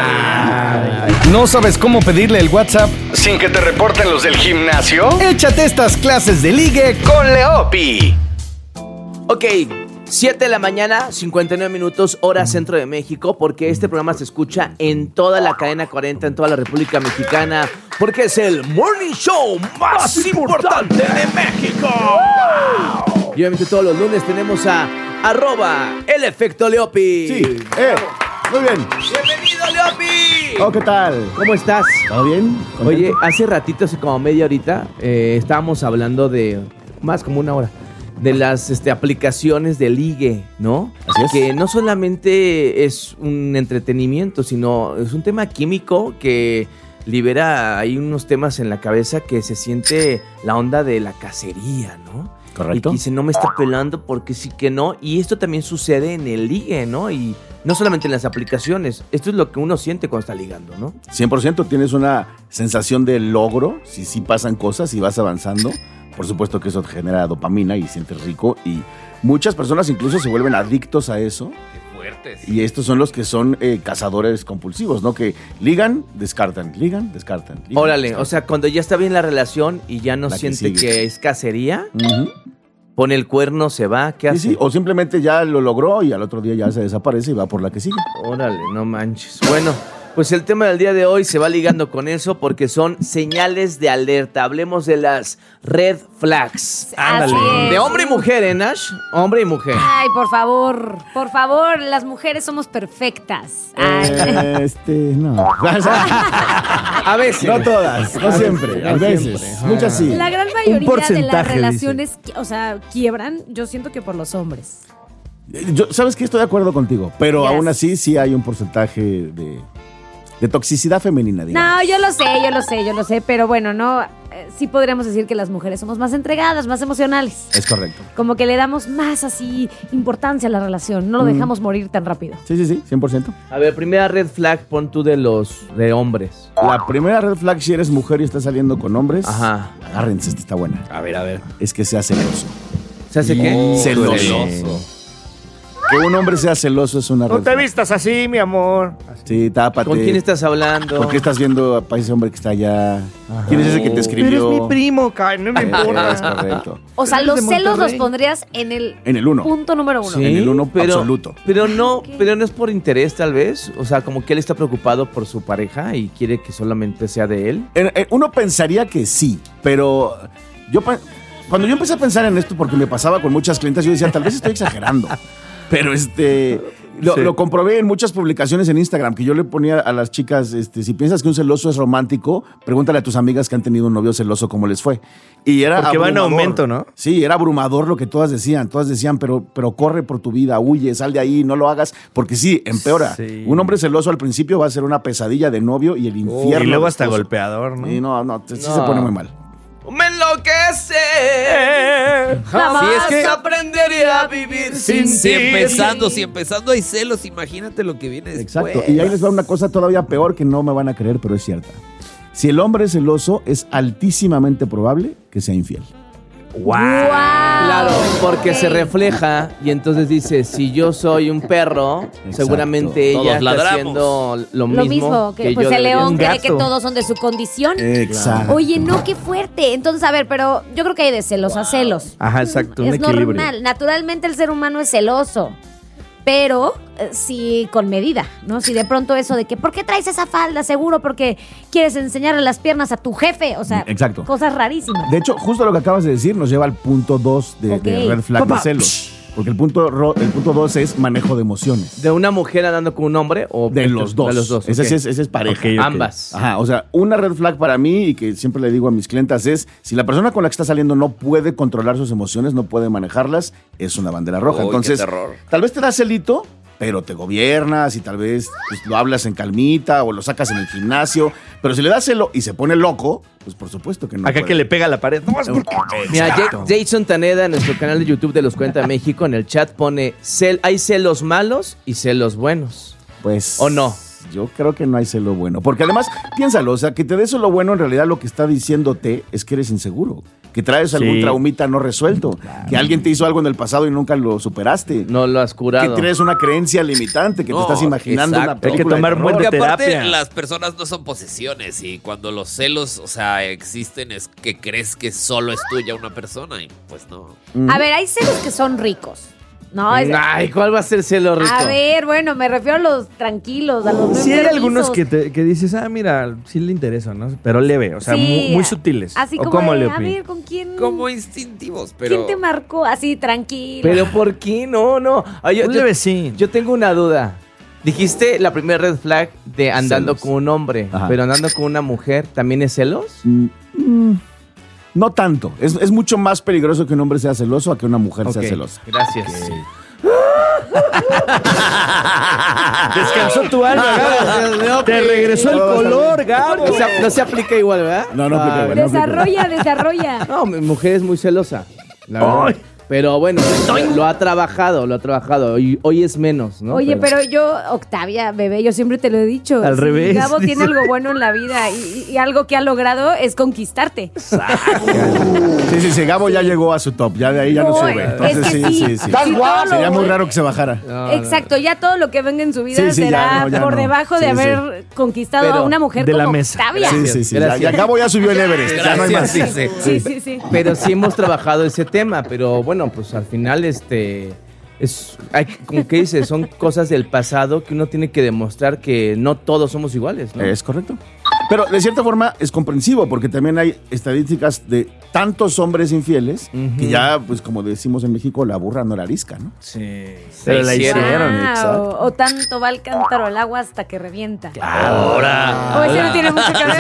¿No sabes cómo pedirle el WhatsApp sin que te reporten los del gimnasio? Échate estas clases de ligue con Leopi. Ok, siete de la mañana, cincuenta y nueve minutos, hora centro de México, porque este programa se escucha en toda la cadena cuarenta, en toda la República Mexicana, porque es el morning show más importante de México. Y obviamente todos los lunes tenemos a arroba el efecto Leopi. Sí, eh, muy bien. ¡Bienvenido, Leopi! Oh, ¿qué tal? ¿Cómo estás? ¿Todo bien? ¿Contento? Oye, hace ratito, hace como media horita, eh, estábamos hablando de, más como una hora, de las este, aplicaciones de ligue, ¿no? Así es. Que no solamente es un entretenimiento, sino es un tema químico que libera ahí unos temas en la cabeza que se siente la onda de la cacería, ¿no? Correcto. Y dice, no me está pelando porque sí que no. Y esto también sucede en el ligue, ¿no? Y no solamente en las aplicaciones. Esto es lo que uno siente cuando está ligando, ¿no? cien por ciento tienes una sensación de logro, si sí pasan cosas y vas avanzando. Por supuesto que eso te genera dopamina y sientes rico. Y muchas personas incluso se vuelven adictos a eso. Qué fuertes. Y estos son los que son eh, cazadores compulsivos, ¿no? Que ligan, descartan, ligan, descartan. ligan, Órale, descartan. o sea, cuando ya está bien la relación y ya no La que siente que, sigue. es cacería, Ujú. pone el cuerno, se va, ¿qué Sí, hace? sí, o simplemente ya lo logró y al otro día ya se desaparece y va por la que sigue. Órale, no manches. Bueno, pues el tema del día de hoy se va ligando con eso porque son señales de alerta. Hablemos de las red flags. Así es. De hombre y mujer, ¿eh, Nash? Hombre y mujer. Ay, por favor, por favor, las mujeres somos perfectas. Ay. Eh, este, no. A veces. No todas, no siempre, a no veces. siempre. Muchas sí. La gran mayoría de las porcentaje, relaciones, o sea, quiebran, yo siento que por los hombres. Yo, ¿sabes qué? Estoy de acuerdo contigo, pero Gracias. aún así sí hay un porcentaje de, de toxicidad femenina, digamos. No, yo lo sé, yo lo sé, yo lo sé, pero bueno, no, eh, sí podríamos decir que las mujeres somos más entregadas, más emocionales. Es correcto. Como que le damos más así importancia a la relación, no lo Mm. dejamos morir tan rápido. Sí, sí, sí, cien por ciento. A ver, primera red flag, pon tú de los de hombres. La primera red flag, si eres mujer y estás saliendo con hombres, Ajá. agárrense, esta está buena. A ver, a ver. Es que sea celoso. ¿Se hace qué? Celoso. celoso. Que un hombre sea celoso es una red No te flag. vistas así, mi amor. Sí, tápate. ¿Con quién estás hablando? ¿Por qué estás viendo a ese hombre que está allá? ¿Quién es ese que te escribió? Pero es mi primo, Kai, no me Es importa. correcto. O sea, Eres los de celos los Monterrey. pondrías en el En el uno. punto número uno. Sí, En el uno pero, absoluto. Pero no, Ok. pero no es por interés, tal vez. O sea, como que él está preocupado por su pareja y quiere que solamente sea de él. En- en- Uno pensaría que sí, pero yo pe- cuando yo empecé a pensar en esto, porque me pasaba con muchas clientes, yo decía, tal vez estoy exagerando. Pero este lo, Sí. lo comprobé en muchas publicaciones en Instagram, que yo le ponía a las chicas, este, si piensas que un celoso es romántico, pregúntale a tus amigas que han tenido un novio celoso cómo les fue. Y era Porque va en abrumador. aumento, ¿no? Sí, era abrumador lo que todas decían. Todas decían, pero, pero corre por tu vida, huye, sal de ahí, no lo hagas, porque sí, empeora. Sí. Un hombre celoso al principio va a ser una pesadilla de novio y el infierno. Y luego de hasta esposo. golpeador, ¿no? Sí, no, no, sí No. se pone muy mal. ¡Me enloquece! Jamás Sí, es que- aprenderé a vivir sin Si ti. empezando, si empezando hay celos, imagínate lo que viene después. Exacto. Y ahí les va una cosa todavía peor que no me van a creer, pero es cierta. Si el hombre es celoso, es altísimamente probable que sea infiel. ¡Wow! Claro, porque Ok. se refleja y entonces dice, si yo soy un perro, Exacto. seguramente Todos ella está ladramos. haciendo lo mismo, Lo mismo, que, que pues yo el debería león hacer. cree que todos son de su condición. Exacto. Oye, no, qué fuerte. Entonces, a ver, pero yo creo que hay de celos a celos. Ajá, exacto, un Es equilibrio. normal. Naturalmente el ser humano es celoso. Pero eh, sí con medida, ¿no? Si de pronto eso de que, ¿por qué traes esa falda? Seguro porque quieres enseñarle las piernas a tu jefe. O sea, Exacto. cosas rarísimas. De hecho, justo lo que acabas de decir nos lleva al punto dos de, Ok. de red flag Papá. de celos. Porque el punto ro- el punto dos es manejo de emociones. ¿De una mujer andando con un hombre o De los dos. De los dos. Ese, ok. ese es, ese es pareja. Ok, ok. Ambas. Ajá, o sea, una red flag para mí y que siempre le digo a mis clientas es, si la persona con la que está saliendo no puede controlar sus emociones, no puede manejarlas, es una bandera roja. Uy, qué Entonces, terror. tal vez te da celito, pero te gobiernas y tal vez pues, lo hablas en calmita o lo sacas en el gimnasio, pero si le das celo y se pone loco, pues por supuesto que no Acá puede. que le pega a la pared. No, es porque... Mira, Exacto. Ja- Jason Taneda en nuestro canal de YouTube de Los cuarenta de México en el chat pone, "Cel- hay celos malos y celos buenos. Pues... ¿O no? Yo creo que no hay celo bueno. Porque además, piénsalo, o sea, que te des lo bueno, en realidad lo que está diciéndote es que eres inseguro. Que traes algún Sí. traumita no resuelto. Que alguien te hizo algo en el pasado y nunca lo superaste. No lo has Que curado. traes una creencia limitante, que No, te estás imaginando exacto. una Hay que película de tomar terror. buen de Porque aparte terapia. las personas no son posesiones y cuando los celos, o sea, existen es que crees que solo es tuya una persona y pues no. A ver, hay celos que son ricos. No, es- Ay, ¿cuál va a ser celo rico? A ver, bueno, me refiero a los tranquilos, a los no Sí hay enfermizos. algunos que, te- que dices, ah, mira, sí le interesa, ¿no? Pero leve, o sea, Sí, muy, muy sutiles. Así ¿O como, cómo, de, Leopi? a ver, ¿con quién? Como instintivos, pero... ¿Quién te marcó? Así, tranquilo. Pero ¿por qué? No, no. Ay, yo, Un yo- leve sí. yo tengo una duda. Dijiste la primera red flag de andando Celos. con un hombre, Ajá. pero andando con una mujer, ¿también es celos? Mm, mm, no tanto. Es, es mucho más peligroso que un hombre sea celoso a que una mujer Ok, sea celosa. Gracias. Descansó tu alma, Gabo. Te regresó el color, Gabo. No se, no se aplica igual, ¿verdad? No, no aplica Ah, igual, no aplica Desarrolla, desarrolla. No, mi mujer es muy celosa. La verdad. Ay. Pero bueno, lo ha trabajado, lo ha trabajado. Hoy, hoy es menos, ¿no? Oye, pero yo, Octavia, bebé, yo siempre te lo he dicho. Al si revés, Gabo dice. tiene algo bueno en la vida y, y algo que ha logrado es conquistarte. Sí, sí, sí. Gabo ya llegó a su top. Ya de ahí ya no, No, sube. es Entonces, que sí, sí. sí, sí. ¡Estás guapo! Sería muy raro que se bajara. No, no, Exacto, ya todo lo que venga en su vida Sí, sí, ya será no, ya por no. debajo de Sí, haber conquistado Pero a una mujer de la como mesa. Octavia. Sí, sí, sí. Ya, Gracias. ya Gabo ya subió el Everest. Ya no hay más. Gracias, sí, Sí, sí. sí, sí. Pero sí hemos trabajado ese tema, pero bueno, pues al final este es hay, como que dice, son cosas del pasado que uno tiene que demostrar que no todos somos iguales, ¿no? Es correcto. Pero de cierta forma es comprensivo porque también hay estadísticas de tantos hombres infieles que ya, pues como decimos en México, la burra no la arisca, ¿no? Sí. Pero la hicieron. hicieron. Wow, exacto. o tanto va el cántaro al agua hasta que revienta. Ahora. O ese no tiene mucho que ver.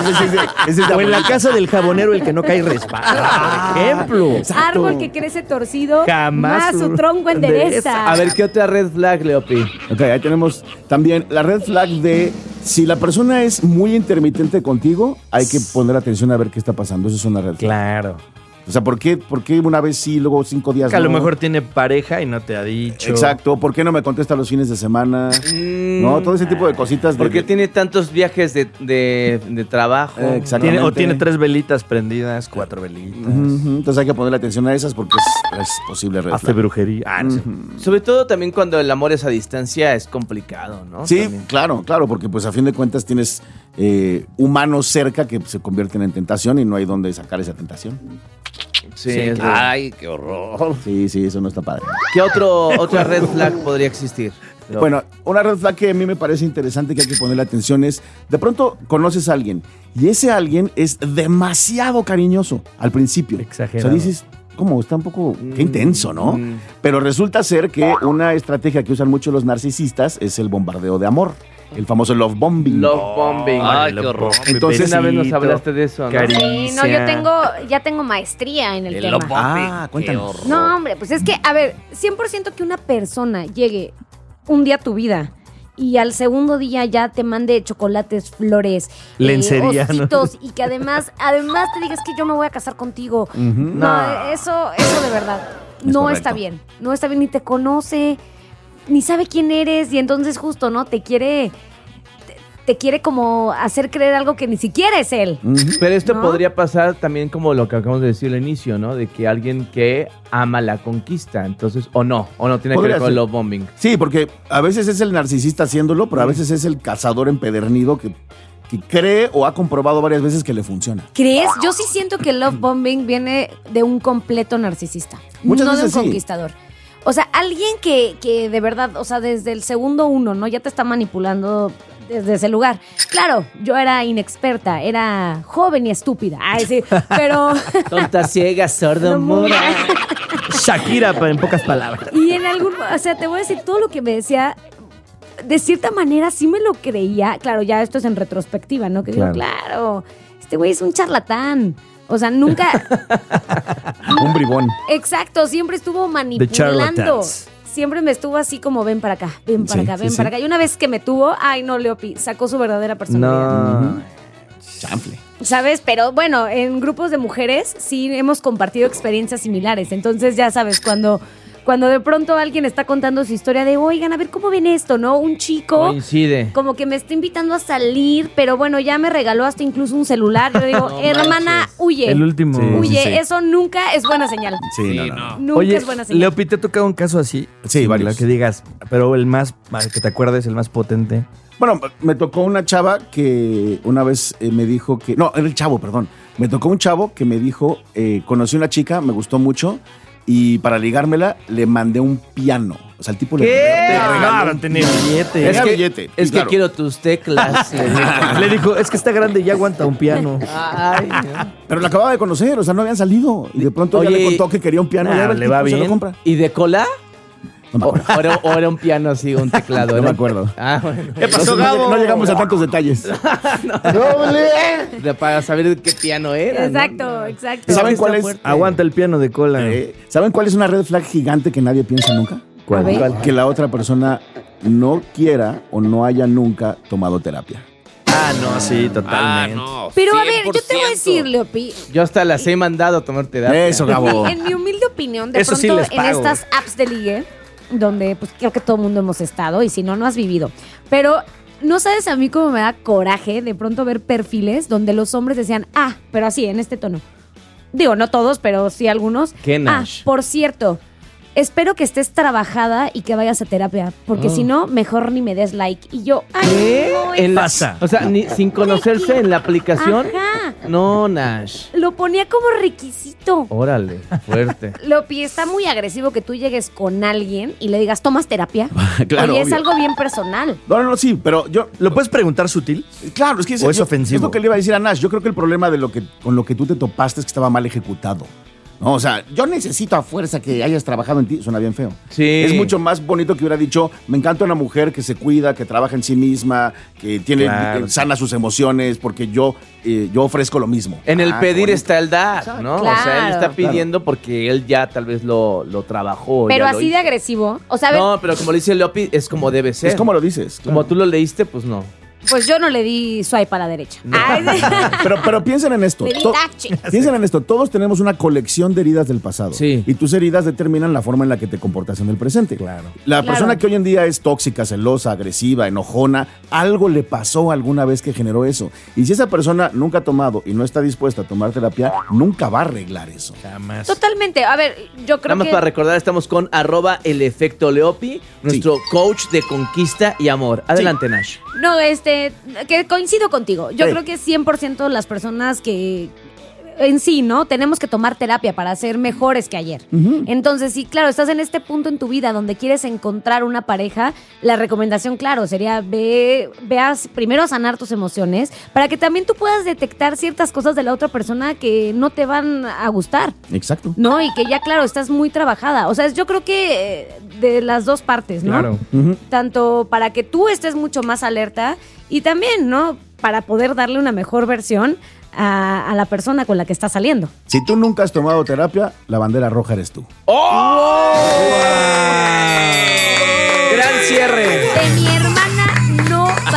Ese es O en la casa del jabonero el que no cae resbala, por ejemplo. Árbol que crece torcido, Jamás más su un- tronco endereza. A ver, ¿qué otra red flag, Leopi? Ok, ahí tenemos también la red flag de si la persona es muy intermitente contigo, hay que poner atención a ver qué está pasando. Eso es una red flag. Claro. O sea, ¿por qué, por qué una vez sí, luego cinco días Que a lo no? mejor tiene pareja y no te ha dicho. Exacto. ¿Por qué no me contesta los fines de semana? Mm, No, todo ese tipo de cositas. de- ¿Por qué tiene tantos viajes de, de, de trabajo? Eh, exactamente. Tiene- o tiene tres velitas prendidas, cuatro velitas. Ujú, ujú. Entonces hay que ponerle atención a esas porque es, es posible red Hace flag. brujería. Ah, no sé. Sobre todo también cuando el amor es a distancia es complicado, ¿no? Sí, También. claro, claro, porque pues a fin de cuentas tienes eh, humanos cerca que se convierten en tentación y no hay dónde sacar esa tentación. Sí, Sí, es verdad. ay, qué horror. Sí, sí, eso no está padre. ¿Qué otro, otra red flag podría existir? Bueno, una red flag que a mí me parece interesante que hay que ponerle atención es, de pronto conoces a alguien y ese alguien es demasiado cariñoso al principio. Exagerado. O sea, dices, ¿cómo? Está un poco, qué intenso, ¿no? Mm. Pero resulta ser que una estrategia que usan mucho los narcisistas es el bombardeo de amor, el famoso love bombing. Love bombing. Ay, qué horror. Entonces, una vez nos besito, hablaste de eso, ¿no? caricia. Sí, no, yo tengo, ya tengo maestría en el, El tema. love bombing. Ah, qué cuéntanos. horror. No, hombre, pues es que, a ver, cien por ciento que una persona llegue un día a tu vida y al segundo día ya te mande chocolates, flores, Lencería, ¿no? ositos, y que además, además te digas que yo me voy a casar contigo. Ujú. No, eso, eso de verdad Es no correcto. está bien. No está bien, ni te conoce, ni sabe quién eres, y entonces justo, ¿no? Te quiere, te, te quiere como hacer creer algo que ni siquiera es él. Ujú. Pero esto ¿No? podría pasar también como lo que acabamos de decir al inicio, ¿no? De que alguien que ama la conquista, entonces, o no, o no tiene que Podría ver con el ser. love bombing. Sí, porque a veces es el narcisista haciéndolo, pero a veces es el cazador empedernido que, que cree o ha comprobado varias veces que le funciona. ¿Crees? Yo sí siento que el love bombing viene de un completo narcisista, Muchas no de un veces sí. conquistador. O sea, alguien que, que de verdad, o sea, desde el segundo uno, ¿no? Ya te está manipulando desde ese lugar. Claro, yo era inexperta, era joven y estúpida. Ay, sí, pero... Tonta, ciega, sordo, muda. Shakira, en pocas palabras. Y en algún, o sea, te voy a decir, todo lo que me decía, de cierta manera sí me lo creía. Claro, ya esto es en retrospectiva, ¿no? Que Claro. digo, claro, este güey es un charlatán. O sea, nunca... Un bribón. Exacto, siempre estuvo manipulando. charlatans. Siempre me estuvo así como, ven para acá, ven para Sí, acá, ven sí, para sí. acá. Y una vez que me tuvo, ay no, Leopi, sacó su verdadera personalidad. No. Chanfle. ¿Sabes? Pero bueno, en grupos de mujeres sí hemos compartido experiencias similares. Entonces ya sabes, cuando, cuando de pronto alguien está contando su historia de, oigan, a ver cómo ven esto, ¿no? Un chico Coincide. como que me está invitando a salir, pero bueno, ya me regaló hasta incluso un celular. Yo digo, No hermana, manches. huye. El último. Sí. Huye, eso nunca es buena señal. Sí, Sí, no, no. no. Nunca Oye, es buena señal. Leopi, ¿te ha tocado un caso así? Sí, varios. Que digas, pero el más, que te acuerdes, el más potente. Bueno, me tocó una chava que una vez eh, me dijo que... No, era el chavo, perdón. Me tocó un chavo que me dijo, eh, conocí a una chica, me gustó mucho, y para ligármela le mandé un piano. O sea, el tipo le, ¿Qué? le No, regaló no un tenía billete. Es Tenía que, billete, es sí, que claro. quiero tus teclas. le dijo. Le dijo, es que está grande y ya aguanta un piano. Ay, Pero la acababa de conocer, o sea, no habían salido. Y de pronto ya Oye, le contó que quería un piano. nah, y ahora el le tipo va se lo bien. compra. ¿y de cola? No me O, acuerdo. o era, o era un piano así, un teclado. No era me un- acuerdo. Ah, bueno. ¿Qué pasó, No, Gabo? no llegamos a tantos detalles. De- Para saber qué piano era. ¿no? Exacto, exacto. ¿Saben Está cuál es? fuerte. Aguanta el piano de cola. Eh, ¿Saben cuál es una red flag gigante que nadie piensa nunca? ¿Cuál? A ver. ¿Cuál? Que la otra persona no quiera o no haya nunca tomado terapia. Ah, no, sí, Ah, totalmente. no. Pero a ver, yo te voy a cien por ciento. decir, Leopi, Yo hasta las he mandado a tomar terapia. Eso, Gabo. en mi humilde opinión, de Eso sí pronto les en pago. estas apps de ligue, donde pues creo que todo el mundo hemos estado, y si no, no has vivido. Pero no sabes a mí cómo me da coraje de pronto ver perfiles donde los hombres decían, ah, pero así, en este tono. Digo, no todos, pero sí algunos. ¿Qué, Ah, Nash? por cierto, espero que estés trabajada y que vayas a terapia, porque Oh. si no, mejor ni me des like. Y yo, ay, ¿Qué? no, En la- pasa? O sea, ni, sin conocerse en la aplicación. Ajá. No, Nash. Lo ponía como requisito. Órale, fuerte. Lopi, está muy agresivo que tú llegues con alguien y le digas, ¿tomas terapia? Claro, Oye, es obvio. algo bien personal. No, no, no, sí, pero yo... ¿Lo puedes preguntar sutil? Claro, es que ¿O es yo- ofensivo? Es lo que le iba a decir a Nash. Yo creo que el problema de lo que con lo que tú te topaste es que estaba mal ejecutado. No, o sea, yo necesito a fuerza que hayas trabajado en ti. Suena bien feo. Sí. Es mucho más bonito que hubiera dicho, me encanta una mujer que se cuida, que trabaja en sí misma, que tiene Claro. eh, sana sus emociones, porque yo, eh, yo ofrezco lo mismo. En el Ah, pedir bonito. está el dar, ¿no? O sea, él Claro. está pidiendo porque él ya tal vez lo, lo trabajó. Pero ya lo así de hizo. agresivo. O sea, a ver, No, pero como le dice Leopi, es como debe ser. Es como lo dices. claro. Como tú lo leíste, pues no. pues yo no le di swipe a la derecha. Ay, Pero, pero piensen en esto. le di To- tache. Piensen en esto, todos tenemos una colección de heridas del pasado. Sí. Y tus heridas determinan la forma en la que te comportas en el presente. Claro. La Claro. persona que hoy en día es tóxica, celosa, agresiva, enojona, algo le pasó alguna vez que generó eso. Y si esa persona nunca ha tomado y no está dispuesta a tomar terapia, nunca va a arreglar eso. Jamás. Totalmente. A ver, yo creo Nada más que... para recordar, estamos con arroba el efecto Leopi, nuestro coach de conquista y amor. Adelante, Nash. No, este, que coincido contigo. Yo Sí. creo que cien por ciento las personas que en sí, ¿no? Tenemos que tomar terapia para ser mejores que ayer. Entonces, sí, claro, estás en este punto en tu vida donde quieres encontrar una pareja, la recomendación, claro, sería ve, veas primero a sanar tus emociones para que también tú puedas detectar ciertas cosas de la otra persona que no te van a gustar. Exacto. No, y que ya, claro, estás muy trabajada. O sea, yo creo que eh, de las dos partes, ¿no? Claro. Tanto para que tú estés mucho más alerta y también, ¿no? Para poder darle una mejor versión a, a la persona con la que estás saliendo. Si tú nunca has tomado terapia, la bandera roja eres tú. Gran cierre. De mi hermana no vas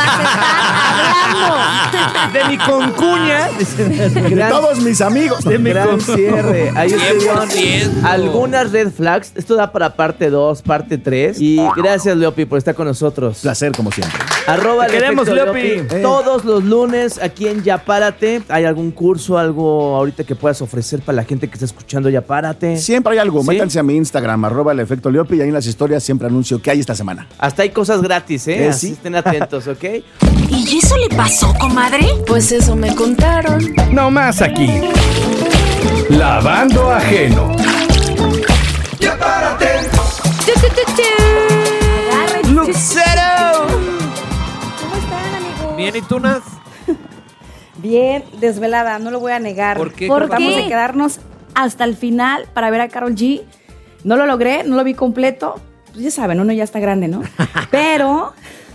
a estar hablando. De mi concuña. De Gran- todos mis amigos. De mi Gran con- cierre. Ahí cien por ciento. estuvieron algunas red flags. Esto da para parte dos, parte tres. Y gracias, Leopi, por estar con nosotros. Placer, como siempre. Arroba Te el queremos, efecto Leopi. Eh. Todos los lunes aquí en Ya Párate. ¿Hay algún curso, algo ahorita que puedas ofrecer para la gente que está escuchando Ya Párate? Siempre hay algo. ¿Sí? Métanse a mi Instagram, arroba el efecto Leopi, y ahí en las historias siempre anuncio qué hay esta semana. Hasta hay cosas gratis, ¿eh? Eh, Así sí. estén atentos, ¿ok? ¿Y eso le pasó, comadre? Pues eso me contaron. No más aquí. Lavando ajeno. ¡Chu, chu, chu, chu! Agárrense. ¡Lucero! ¿Cómo están, amigos? Bien, ¿y tú, Naz? Bien, desvelada, no lo voy a negar. ¿Por qué? ¿Por ¿Qué Vamos qué? a quedarnos hasta el final para ver a Karol G. No lo logré, no lo vi completo. Pues ya saben, uno ya está grande, ¿no? Pero...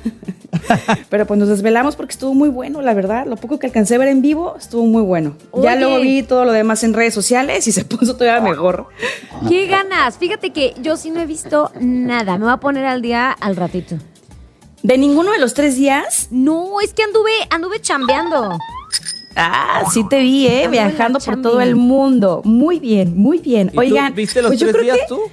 Pero pues nos desvelamos porque estuvo muy bueno, la verdad. Lo poco que alcancé a ver en vivo estuvo muy bueno. Oye. Ya luego vi todo lo demás en redes sociales y se puso todavía mejor. ¿Qué ganas? Fíjate que yo sí no he visto nada. Me voy a poner al día al ratito. ¿De ninguno de los tres días? No, es que anduve, anduve chambeando. Ah, sí te vi, ¿eh? Anduve viajando por todo el mundo. Muy bien, muy bien. ¿Y Oigan, tú viste los pues yo tres creo días que tú?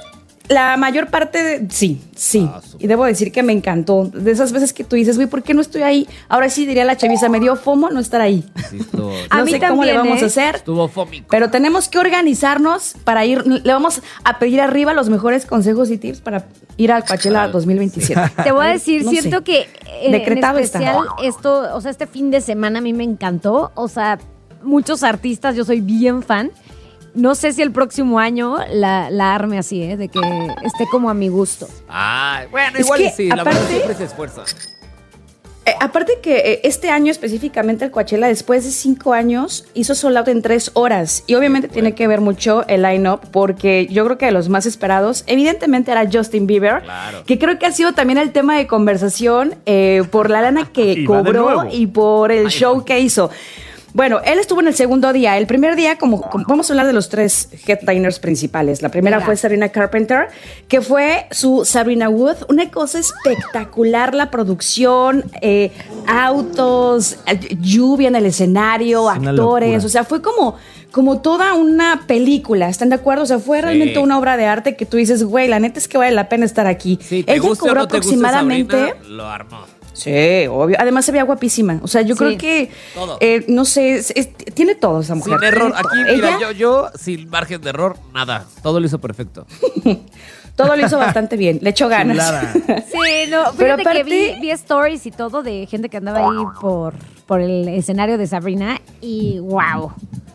La mayor parte, de, sí, sí. Ah, y debo decir que me encantó. De esas veces que tú dices, güey, ¿por qué no estoy ahí? Ahora sí diría la chaviza, me dio fomo no estar ahí. Sí, estuvo, No A mí sé cómo le también, vamos ¿eh? a hacer. estuvo fómico. Pero tenemos que organizarnos para ir. Le vamos a pedir arriba los mejores consejos y tips para ir al Coachella dos mil veintisiete. Te voy a decir, No siento sé. que eh, Decretado en está. especial esto, o sea, este fin de semana a mí me encantó. O sea, muchos artistas, yo soy bien fan. No sé si el próximo año la, la arme así, ¿eh? De que esté como a mi gusto. Ah, bueno, Es igual que, y sí, la aparte- verdad siempre se esfuerza. Eh, aparte que eh, este año específicamente el Coachella, después de cinco años, hizo sold out en tres horas. Y obviamente tiene que ver mucho el line-up, porque yo creo que de los más esperados, evidentemente era Justin Bieber, Claro. que creo que ha sido también el tema de conversación eh, por la lana que Y va de cobró nuevo. y por el Ay, show que hizo. Bueno, él estuvo en el segundo día. El primer día, como, como- vamos a hablar de los tres headliners principales. La primera Venga. fue Sabrina Carpenter, que fue su Sabrina Wood. Una cosa espectacular, la producción, eh, autos, eh, lluvia en el escenario, Es una actores. locura. O sea, fue como, como toda una película. ¿Están de acuerdo? O sea, fue realmente una obra de arte que tú dices, güey, la neta es que vale la pena estar aquí. Sí, te Ella guste o cobró no te guste aproximadamente... Sabrina, lo armó. Sí, obvio. Además se veía guapísima. O sea, yo Sí. creo que, Todo. eh, no sé, es- es- tiene todo esa mujer. Sin error. Tiene Aquí, todo. mira, Ella yo, yo, sin margen de error, nada. Todo lo hizo perfecto. todo lo hizo bastante bien. Le echó ganas. Chulada. Sí, no, Pero fíjate que vi, aparte- vi stories y todo de gente que andaba ahí por, por el escenario de Sabrina y wow.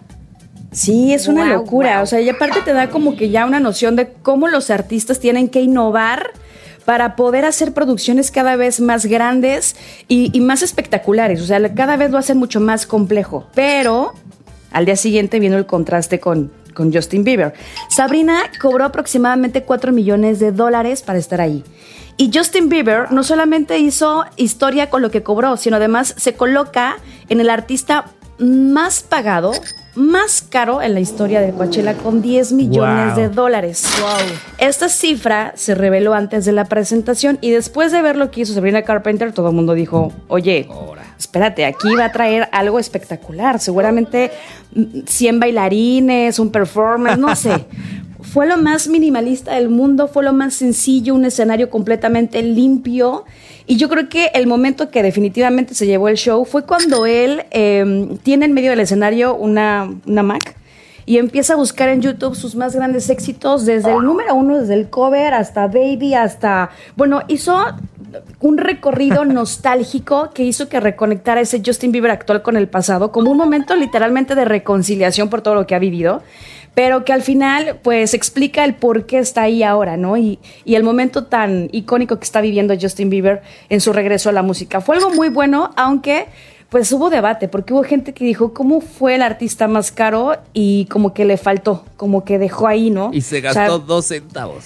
Sí, es una Guau, locura. guau. O sea, y aparte te da como que ya una noción de cómo los artistas tienen que innovar para poder hacer producciones cada vez más grandes y, y más espectaculares. O sea, cada vez lo hacen mucho más complejo. Pero al día siguiente vino el contraste con, con Justin Bieber. Sabrina cobró aproximadamente cuatro millones de dólares para estar ahí. Y Justin Bieber no solamente hizo historia con lo que cobró, sino además se coloca en el artista más pagado, más caro en la historia de Coachella, con diez millones Wow. de dólares. Esta cifra se reveló antes de la presentación y después de ver lo que hizo Sabrina Carpenter, todo el mundo dijo, oye, espérate, aquí va a traer algo espectacular, seguramente mm, cien bailarines, un performance, no sé. Fue lo más minimalista del mundo, fue lo más sencillo, un escenario completamente limpio. Y yo creo que el momento que definitivamente se llevó el show fue cuando él eh, tiene en medio del escenario una, una Mac y empieza a buscar en YouTube sus más grandes éxitos, desde el número uno, desde el cover hasta Baby, hasta... Bueno, hizo un recorrido nostálgico que hizo que reconectara ese Justin Bieber actual con el pasado, como un momento literalmente de reconciliación por todo lo que ha vivido, pero que al final pues explica el por qué está ahí ahora, ¿no? Y, y el momento tan icónico que está viviendo Justin Bieber en su regreso a la música. Fue algo muy bueno, aunque pues hubo debate, porque hubo gente que dijo cómo fue el artista más caro y como que le faltó, como que dejó ahí, ¿no? Y se O sea, gastó dos centavos.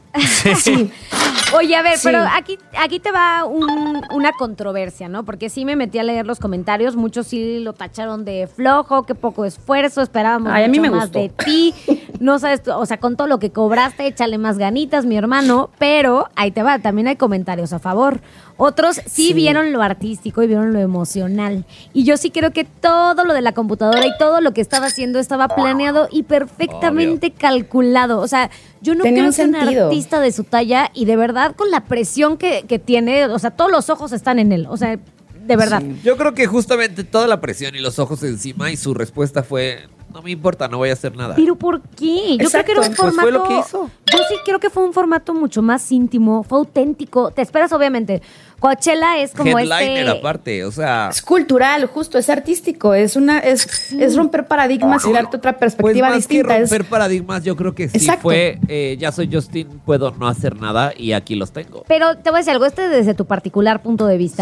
sí. Oye, a ver, Sí. pero aquí, aquí te va un- una controversia, ¿no? Porque sí me metí a leer los comentarios, muchos sí lo tacharon de flojo, que poco esfuerzo, esperábamos Ay, a mí mucho me más gustó. de ti. No sabes, tú, o sea, con todo lo que cobraste, échale más ganitas, mi hermano, pero ahí te va, también hay comentarios a favor. Otros sí, Sí. vieron lo artístico y vieron lo emocional. Y yo sí creo que todo lo de la computadora y todo lo que estaba haciendo estaba planeado y perfectamente calculado. O sea, yo no Tenía creo un que un sentido. artista de su talla y de verdad con la presión que, que tiene, o sea, todos los ojos están en él. O sea, de verdad. Yo creo que justamente toda la presión y los ojos encima y su respuesta fue, no me importa, no voy a hacer nada. Pero ¿por qué? Yo creo que era un Exacto. Pues formato. fue lo que hizo. Yo sí creo que fue un formato mucho más íntimo, fue auténtico. Te esperas, obviamente. Coachella es como Headliner este. aparte, o sea... Es cultural, justo, es artístico, es una, es, es romper paradigmas y darte otra Pues perspectiva más distinta. que Es- romper paradigmas, yo creo que sí Exacto. fue, eh, ya soy Justin, puedo no hacer nada y aquí los tengo. Pero te voy a decir algo, este desde tu particular punto de vista,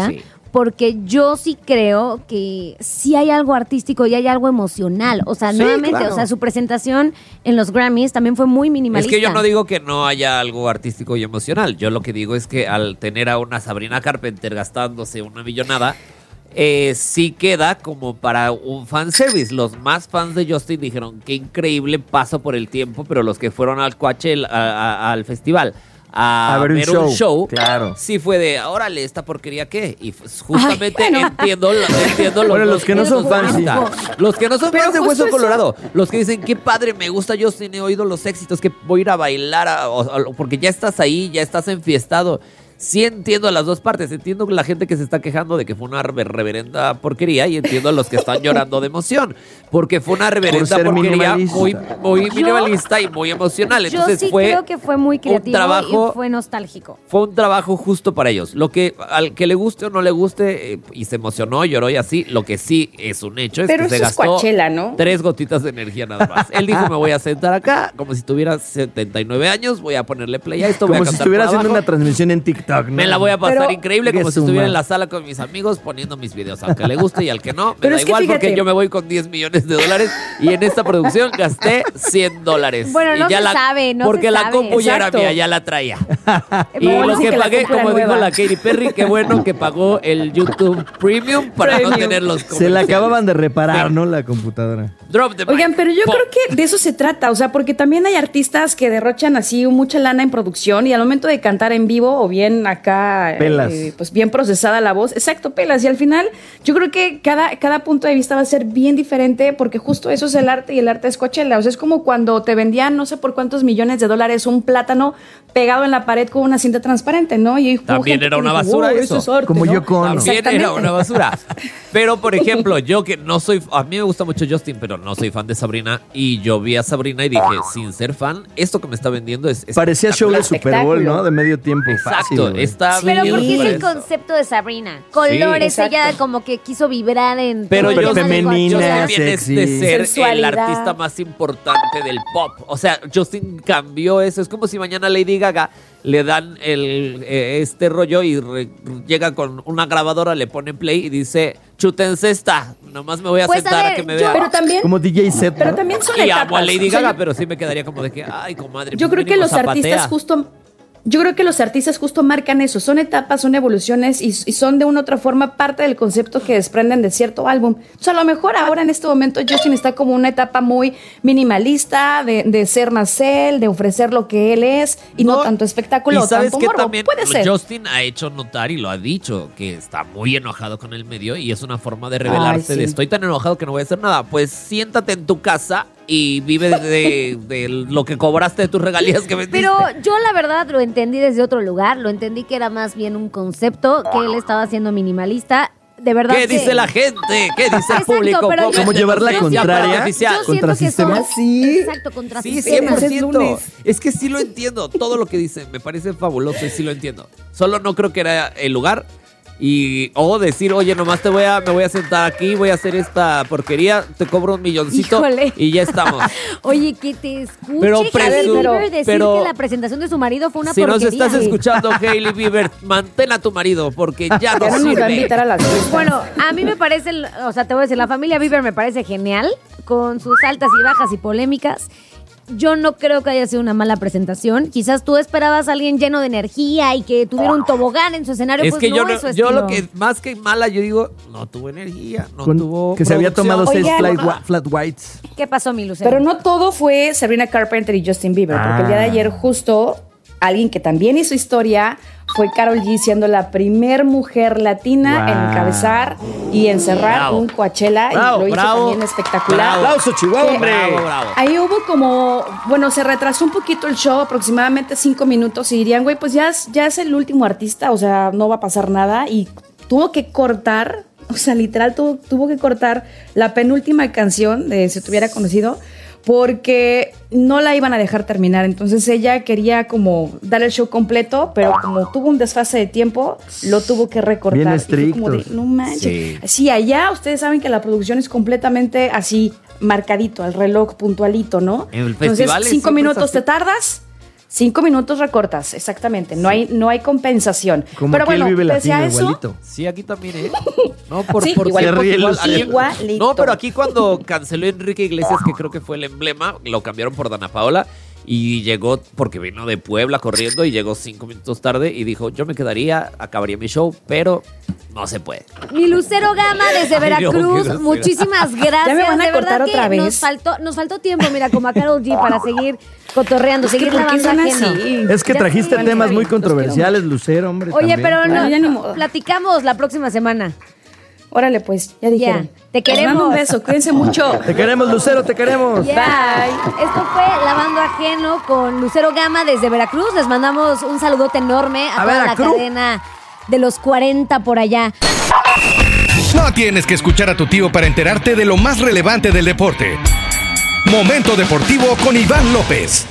porque yo sí creo que sí hay algo artístico y hay algo emocional. O sea, Sí, nuevamente, claro. o sea, su presentación en los Grammys también fue muy minimalista. Es que yo no digo que no haya algo artístico y emocional. Yo lo que digo es que al tener a una Sabrina Carpenter gastándose una millonada, eh, sí queda como para un fanservice. Los más fans de Justin dijeron, qué increíble paso por el tiempo, pero los que fueron al Coachella, a- a- al festival, a, A ver un ver show, un show, claro. sí fue de, órale, ¿esta porquería qué? Y pues, justamente Ay, bueno. entiendo, lo- entiendo los Bueno, los dos que no son puntos de fans, sí. vista. Los que no son Pero fans de justo Hueso eso. Colorado. Los que dicen, qué padre, me gusta Justin, he oído los éxitos, que voy a ir a bailar, a- o- o- porque ya estás ahí, ya estás enfiestado. Sí entiendo las dos partes, entiendo la gente que se está quejando de que fue una re- reverenda porquería y entiendo a los que están llorando de emoción, porque fue una reverenda ser porquería minimalista. muy, muy Yo- minimalista y muy emocional. Yo Entonces sí fue creo que fue muy creativo trabajo- y fue nostálgico. fue un trabajo justo para ellos. Lo que al que le guste o no le guste eh, y se emocionó, lloró y así, lo que sí es un hecho es Pero que eso se es gastó Coachella, ¿no? tres gotitas de energía nada más. Él dijo, me voy a sentar acá como si tuviera setenta y nueve años, voy a ponerle play a esto, voy Como a si cantar estuviera por haciendo abajo. una transmisión en TikTok, ¿no? Me la voy a pasar Pero- increíble como Que si estuviera suma. en la sala con mis amigos poniendo mis videos. Al que le guste y al que no, me Pero da es que igual porque fíjate. yo me voy con diez millones de dólares y en esta producción gasté cien dólares. Bueno, Y no ya se la- sabe, no Porque se la sabe. compu ya era Exacto. mía, ya la traía. Y Bueno, lo dicen que que la pagué, compu era como dijo nueva. la Katy Perry, qué bueno que pagó el YouTube Premium para no Premium. tener los Se la comerciales. acababan de reparar, Sí. ¿no? La computadora. Drop the mic. Oigan, pero yo Pop. creo que de eso se trata, o sea, porque también hay artistas que derrochan así mucha lana en producción y al momento de cantar en vivo o bien acá, Pelas. eh, pues bien procesada la voz, exacto, pelas. Y al final yo creo que cada, cada punto de vista va a ser bien diferente porque justo eso es el arte y el arte es Coachella. O sea, es como cuando te vendían no sé por cuántos millones de dólares un plátano pegado en la pared con una cinta transparente, ¿no? Y hubo También gente era que una dijo, basura "Wow, eso". es arte", Como ¿no? Yoko Ono. También Exactamente. era una basura. Pero, por ejemplo, yo que no soy... A mí me gusta mucho Justin, pero no soy fan de Sabrina. Y yo vi a Sabrina y dije, sin ser fan, esto que me está vendiendo es... Parecía show de espectacular. Super Bowl, ¿no? De medio tiempo. Exacto, Fácil, güey. está Pero bien porque es para el eso. concepto de Sabrina. Colores, exacto. ella como que quiso vibrar en Pero todo el yo tema de femenina, Coachella. también es sexy. de ser el Sensualidad. artista más importante del pop. O sea, Justin cambió eso. Es como si mañana Lady Gaga le dan el, eh, este rollo y re- llega con una grabadora, le pone play y dice, chútense esta. Nomás me voy a Pues, a sentar a, ver, que me yo- vean. Pero también, Como D J set, pero ¿no? también son Y etapas. amo a Lady O sea, Gaga, yo- pero sí me quedaría como de que, ay, comadre. Yo pues creo que mínimo los artistas zapatea. justo, yo creo que los artistas justo marcan eso, son etapas, son evoluciones y, y son de una u otra forma parte del concepto que desprenden de cierto álbum. O sea, a lo mejor ahora en este momento Justin está como una etapa muy minimalista de, de ser más él, de ofrecer lo que él es y no, No, tanto espectáculo, Y sabes tanto que morbo. también Puede ser. Justin ha hecho notar y lo ha dicho que está muy enojado con el medio y es una forma de revelarse Ay, sí. de estoy tan enojado que no voy a hacer nada. Pues siéntate en tu casa y vive de, de lo que cobraste de tus regalías que vendiste. Pero yo la verdad lo entendí desde otro lugar, lo entendí que era más bien un concepto, que él estaba siendo minimalista. De verdad ¿Qué que- dice la gente? ¿Qué dice el Exacto, público? pero yo- Pónganse ¿Cómo llevar la los contraria? oficial. Yo siento ¿Contra que sistema? somos... Sí. Exacto, contra Sí, sistema. cien por Es ciento. lunes. Es que sí lo entiendo. Todo lo que dice me parece fabuloso y sí lo entiendo. Solo no creo que era el lugar. Y, o decir, oye, nomás te voy a, me voy a sentar aquí, voy a hacer esta porquería, te cobro un milloncito Híjole. y ya estamos. Oye, que te escuche Pero Hailey presu- Bieber decir pero- que la presentación de su marido fue una Si nos porquería. estás escuchando, Hailey Bieber, mantén a tu marido porque ya no Ya no nos va a sirve. invitar a las fiestas. Bueno, a mí me parece, el- o sea, te voy a decir, la familia Bieber me parece genial, con sus altas y bajas y polémicas. Yo no creo que haya sido una mala presentación. Quizás tú esperabas a alguien lleno de energía y que tuviera un tobogán en su escenario. Es pues que no yo, no- es su yo lo estilo. que más que mala, yo digo, no tuvo energía, no Con- tuvo que se había producción. tomado seis Oigan, flat, no, wa- flat whites. ¿Qué pasó, mi Lucero? Pero no todo fue Sabrina Carpenter y Justin Bieber, porque el día de ayer justo alguien que también hizo historia fue Karol G, siendo la primer mujer latina Wow. en encabezar y encerrar Bravo. un Coachella Bravo, y lo hizo bravo, también espectacular. bravo. ¡Aplauso, Chihuahua, Que- hombre! Bravo, bravo. Ahí hubo como, bueno, se retrasó un poquito el show, aproximadamente cinco minutos, y dirían, güey, pues ya, es- ya es el último artista, o sea, no va a pasar nada, y tuvo que cortar, o sea, literal tuvo, tuvo que cortar la penúltima canción de Si Te Hubiera Conocido, porque no la iban a dejar terminar. Entonces ella quería como dar el show completo, pero como tuvo un desfase de tiempo, lo tuvo que recortar. Bien Y fue como de, estrictos. no manches. Sí. Sí, allá ustedes saben que la producción es completamente así, marcadito, al reloj puntualito, ¿no? En el Entonces, festival es cinco siempre minutos es así. te tardas, Cinco minutos recortas, exactamente. No hay, no hay compensación. Como Pero que él bueno, vive pese latino a eso, igualito. Sí, aquí también, ¿eh? No, por, Sí, por igual- ser- igual- aquí- igualito. No, pero aquí cuando canceló Enrique Iglesias, que creo que fue el emblema, lo cambiaron por Dana Paola y llegó, porque vino de Puebla corriendo y llegó cinco minutos tarde y dijo, yo me quedaría, acabaría mi show, pero no se puede. Mi Lucero Gama desde Ay, no, Veracruz, qué grosera. muchísimas gracias. Ya me van a de cortar verdad que otra vez. Nos faltó, nos faltó tiempo, mira, como a Karol G para seguir cotorreando, Es que seguir ¿por qué lavando son ajeno. así? Es que Ya trajiste sé, temas está muy bien. controversiales, Lucero, hombre. Oye, también. pero no, Ya ni modo. platicamos la próxima semana. Órale, pues, ya dijeron. Ya, te Les mando queremos. un beso, cuídense mucho. Te queremos, Lucero, te queremos. Ya. Esto fue Lavando Ajeno con Lucero Gama desde Veracruz. Les mandamos un saludote enorme a, A toda Veracruz. la cadena de los cuarenta por allá. No tienes que escuchar a tu tío para enterarte de lo más relevante del deporte. Momento Deportivo con Iván López.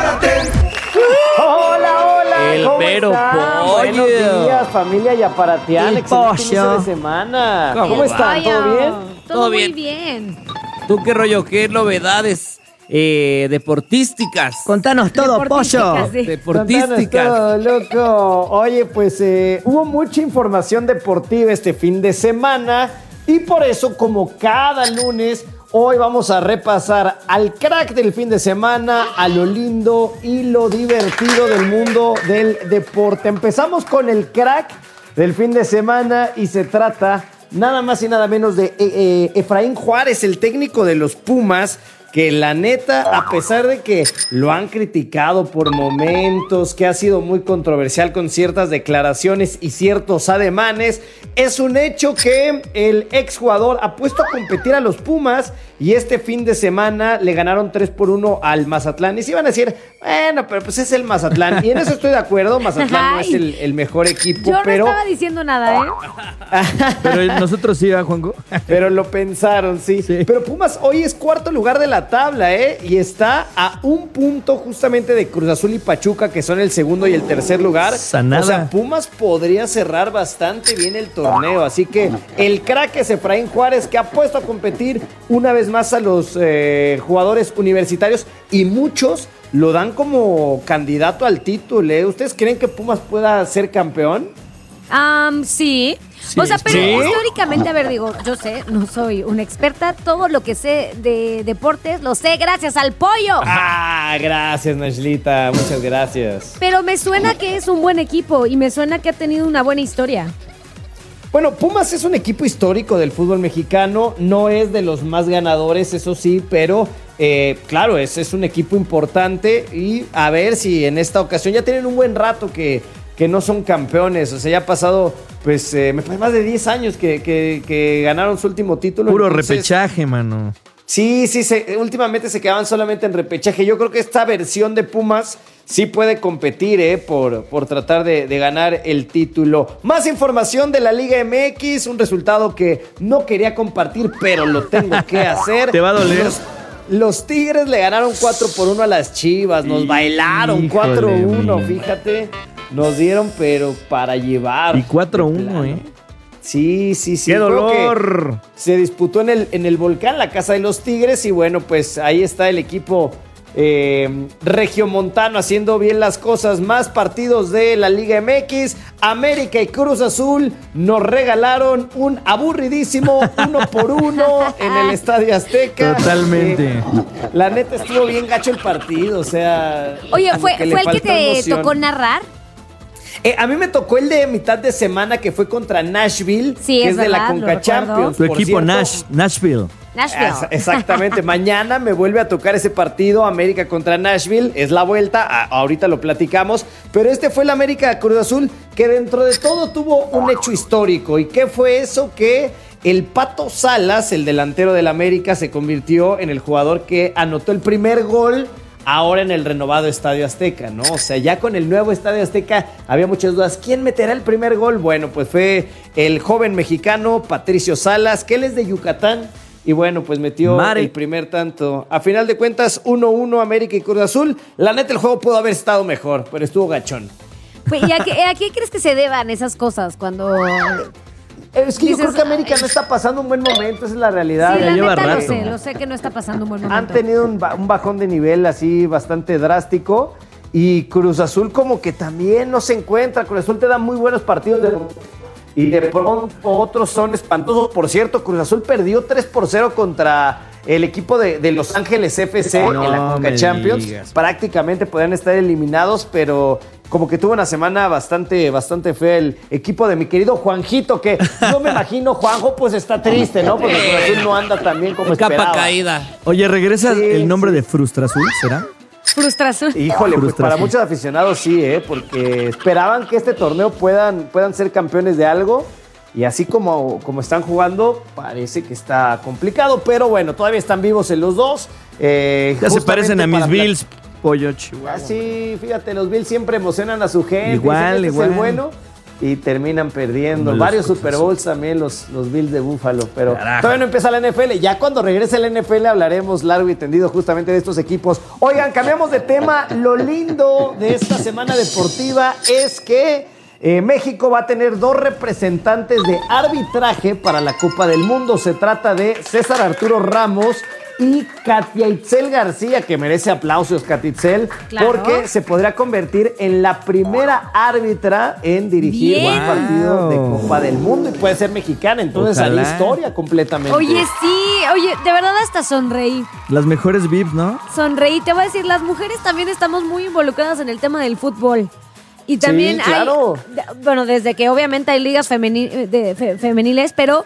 Hola, hola. El ¿cómo mero están? pollo. Buenos días, familia Yaparateal. El Excelente pollo. inicio de semana. ¿Cómo ¿Cómo, va? están? ¿Todo Pollo. bien? Todo, Todo muy bien. bien. ¿Tú qué rollo? ¿Qué novedades eh, deportísticas? Contanos todo, pollo. Deportísticas, sí. Deportísticas. Contanos todo, loco. Oye, pues eh, hubo mucha información deportiva este fin de semana y por eso, como cada lunes, hoy vamos a repasar al crack del fin de semana, a lo lindo y lo divertido del mundo del deporte. Empezamos con el crack del fin de semana y se trata nada más y nada menos de eh, eh, Efraín Juárez, el técnico de los Pumas, que la neta, a pesar de que lo han criticado por momentos, que ha sido muy controversial con ciertas declaraciones y ciertos ademanes, es un hecho que el exjugador ha puesto a competir a los Pumas y este fin de semana le ganaron tres por uno al Mazatlán. Y se iban a decir, bueno, pero pues es el Mazatlán. Y en eso estoy de acuerdo, Mazatlán no es el, el mejor equipo, Yo no pero... estaba diciendo nada, ¿eh? Pero nosotros sí, ¿verdad, Juanjo? Pero lo pensaron, sí. Sí. Pero Pumas hoy es cuarto lugar de la tabla, ¿eh? Y está a un punto justamente de Cruz Azul y Pachuca, que son el segundo y el tercer lugar. Sanada. O sea, Pumas podría cerrar bastante bien el torneo. Así que el crack es Efraín Juárez, que ha puesto a competir una vez más a los eh, jugadores universitarios y muchos lo dan como candidato al título, ¿eh? ¿Ustedes creen que Pumas pueda ser campeón? Am, sí. Sí, O sea, pero ¿sí? históricamente, a ver, digo, yo sé, no soy una experta, todo lo que sé de deportes lo sé gracias al pollo. Ah, gracias, Nashlita. Muchas gracias. Pero me suena que es un buen equipo y me suena que ha tenido una buena historia. Bueno, Pumas es un equipo histórico del fútbol mexicano, no es de los más ganadores, eso sí, pero eh, claro, es, es un equipo importante y a ver si en esta ocasión ya tienen un buen rato que, que no son campeones, o sea, ya ha pasado pues eh, me parece más de diez años que, que, que ganaron su último título. Puro entonces, repechaje, mano. Sí, sí, se, últimamente se quedaban solamente en repechaje. Yo creo que esta versión de Pumas sí puede competir eh, por, por tratar de, de ganar el título. Más información de la Liga M X, un resultado que no quería compartir, pero lo tengo que hacer. ¿Te va a doler? Los, los Tigres le ganaron cuatro por uno a las Chivas, nos bailaron Híjole, cuatro uno, mi. fíjate. Nos dieron, pero para llevar. Y cuatro uno, ¿eh? Sí, sí, sí. ¡Qué Creo que dolor! se disputó en el, en el Volcán, la casa de los Tigres, y bueno, pues ahí está el equipo eh, regiomontano haciendo bien las cosas. Más partidos de la Liga M X. América y Cruz Azul nos regalaron un aburridísimo uno por uno en el Estadio Azteca. Totalmente. Eh, la neta estuvo bien gacho el partido, o sea... Oye, como ¿fue, que le ¿fue el que faltó te emoción. tocó narrar? Eh, a mí me tocó el de mitad de semana que fue contra Nashville, Sí, que es es, de la verdad, lo Conca recuerdo. Champions. Tu por equipo cierto. Nash, Nashville. Nashville. Es- Exactamente. Mañana me vuelve a tocar ese partido, América contra Nashville. Es la vuelta, a- ahorita lo platicamos. Pero este fue el América Cruz Azul, que dentro de todo tuvo un hecho histórico. ¿Y qué fue eso? Que el Pato Salas, el delantero del América, se convirtió en el jugador que anotó el primer gol ahora en el renovado Estadio Azteca, ¿no? O sea, ya con el nuevo Estadio Azteca había muchas dudas. ¿Quién meterá el primer gol? Bueno, pues fue el joven mexicano Patricio Salas, que él es de Yucatán. Y bueno, pues metió Mare. el primer tanto. A final de cuentas, uno uno América y Cruz Azul. La neta, el juego pudo haber estado mejor, pero estuvo gachón. Pues, ¿Y a qué, a qué crees que se deban esas cosas cuando... Es que yo Dices, creo que América ay. no está pasando un buen momento, esa es la realidad. Sí, la lleva neta lo rato. sé, lo sé que no está pasando un buen Han momento. tenido un, ba- un bajón de nivel así bastante drástico. y Cruz Azul como que también no se encuentra. Cruz Azul te da muy buenos partidos de y de pronto otros son espantosos. Por cierto, Cruz Azul perdió tres por cero contra el equipo de, de Los Ángeles F C no, en la Conca Champions. Digas. Prácticamente podían estar eliminados, pero como que tuvo una semana bastante, bastante fea el equipo de mi querido Juanjito, que yo me imagino, Juanjo, pues está triste, ¿no? Porque Cruz Azul no anda tan bien como Capa esperaba. caída. Oye, ¿regresa Sí, el nombre sí. de Frustrazul, será? Frustración. Híjole, pues Frustración. para muchos aficionados sí, ¿eh? Porque esperaban que este torneo puedan, puedan ser campeones de algo. Y así como, como están jugando, parece que está complicado. Pero bueno, todavía están vivos en los dos. Eh, Ya se justamente parecen a mis para Bills, pollo chihuahua. Ah, sí, fíjate, los Bills siempre emocionan a su gente. Igual, dicen que este igual. es el bueno y terminan perdiendo. Como los Varios Cruz Super Bowls también los, los Bills de Buffalo, pero Carajo. todavía no empieza la N F L. Ya cuando regrese la N F L hablaremos largo y tendido justamente de estos equipos. Oigan, cambiamos de tema. Lo lindo de esta semana deportiva es que Eh, México va a tener dos representantes de arbitraje para la Copa del Mundo. Se trata de César Arturo Ramos y Katia Itzel García, que merece aplausos, Katia Itzel, Claro. porque se podrá convertir en la primera árbitra en dirigir Bien. un partido de Copa del Mundo y puede ser mexicana. Entonces Ojalá. haría historia completamente. Oye, sí, oye, de verdad hasta sonreí. Las mejores V I Ps, ¿no? Sonreí. Te voy a decir, las mujeres también estamos muy involucradas en el tema del fútbol. Y también Sí, claro. hay, de- bueno, desde que obviamente hay ligas femeni- de- fe- femeniles, pero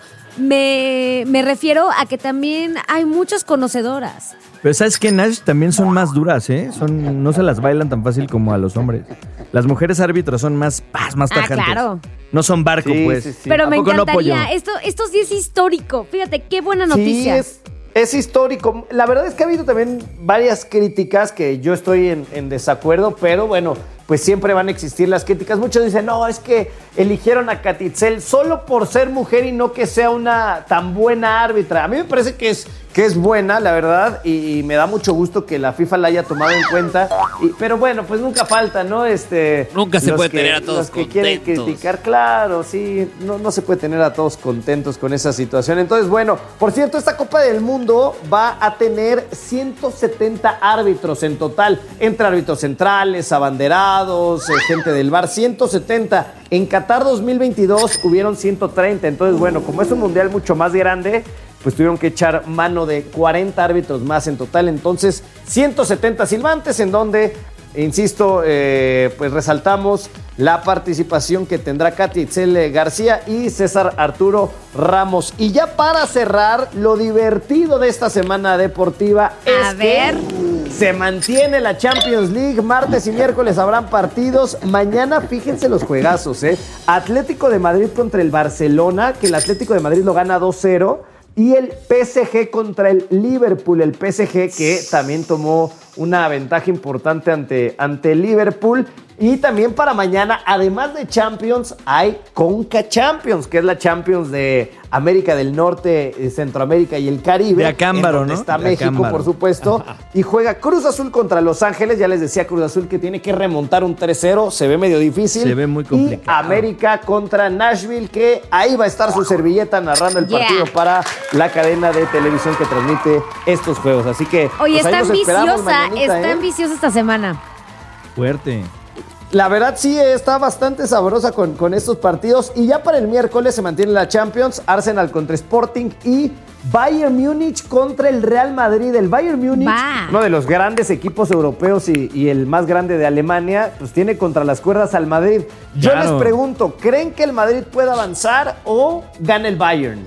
me, me refiero a que también hay muchas conocedoras. Pero ¿sabes qué, Nash? También son más duras, ¿eh? Son, no se las bailan tan fácil como a los hombres. Las mujeres árbitras son más paz, más Ah, tajantes. claro. No son barco, Sí, pues. sí, sí. Pero ¿A me poco no, encantaría. pollo? esto, esto sí es histórico. Fíjate, qué buena noticia. Sí, es, es histórico. La verdad es que ha habido también varias críticas que yo estoy en, en desacuerdo, pero bueno, pues siempre van a existir las críticas. Muchos dicen, no, es que eligieron a Katia Itzel solo por ser mujer y no que sea una tan buena árbitra. A mí me parece que es, que es buena, la verdad, y, y me da mucho gusto que la FIFA la haya tomado en cuenta. Y- pero bueno, pues nunca falta, ¿no? Este, Nunca se los puede que- tener a todos Los que quieren contentos. criticar, claro, sí, no, no se puede tener a todos contentos con esa situación. Entonces, bueno, por cierto, esta Copa del Mundo va a tener ciento setenta árbitros en total, entre árbitros centrales, abanderados, eh, gente del V A R, ciento setenta. En Qatar dos mil veintidós hubieron ciento treinta. Entonces, bueno, como es un mundial mucho más grande, pues tuvieron que echar mano de cuarenta árbitros más en total. Entonces, ciento setenta silbantes en donde, insisto, eh, pues resaltamos la participación que tendrá Katia Itzel García y César Arturo Ramos. Y ya para cerrar, lo divertido de esta semana deportiva es A ver. que se mantiene la Champions League. Martes y miércoles habrán partidos. Mañana, fíjense los juegazos, ¿eh? Atlético de Madrid contra el Barcelona, que el Atlético de Madrid lo gana dos cero. Y el P S G contra el Liverpool. El P S G que también tomó una ventaja importante ante, ante el Liverpool. Y también para mañana, además de Champions, hay Conca Champions, que es la Champions de América del Norte, eh, Centroamérica y el Caribe. De Acámbaro, en donde ¿no? Está De México, Acámbaro. por supuesto. Y juega Cruz Azul contra Los Ángeles. Ya les decía Cruz Azul que tiene que remontar un tres cero. Se ve medio difícil. Se ve muy Y complicado. América contra Nashville, que ahí va a estar su servilleta narrando el Yeah. partido para la cadena de televisión que transmite estos juegos. Así que Oye, pues ahí está los esperamos ambiciosa, mañanita, está ¿eh? ambiciosa esta semana. Fuerte. La verdad sí está bastante sabrosa con, con estos partidos. Y ya para el miércoles se mantiene la Champions. Arsenal contra Sporting y Bayern Múnich contra el Real Madrid. El Bayern Múnich, Va. uno de los grandes equipos europeos y, y el más grande de Alemania, pues tiene contra las cuerdas al Madrid. Yo Claro. les pregunto, ¿creen que el Madrid pueda avanzar o gana el Bayern?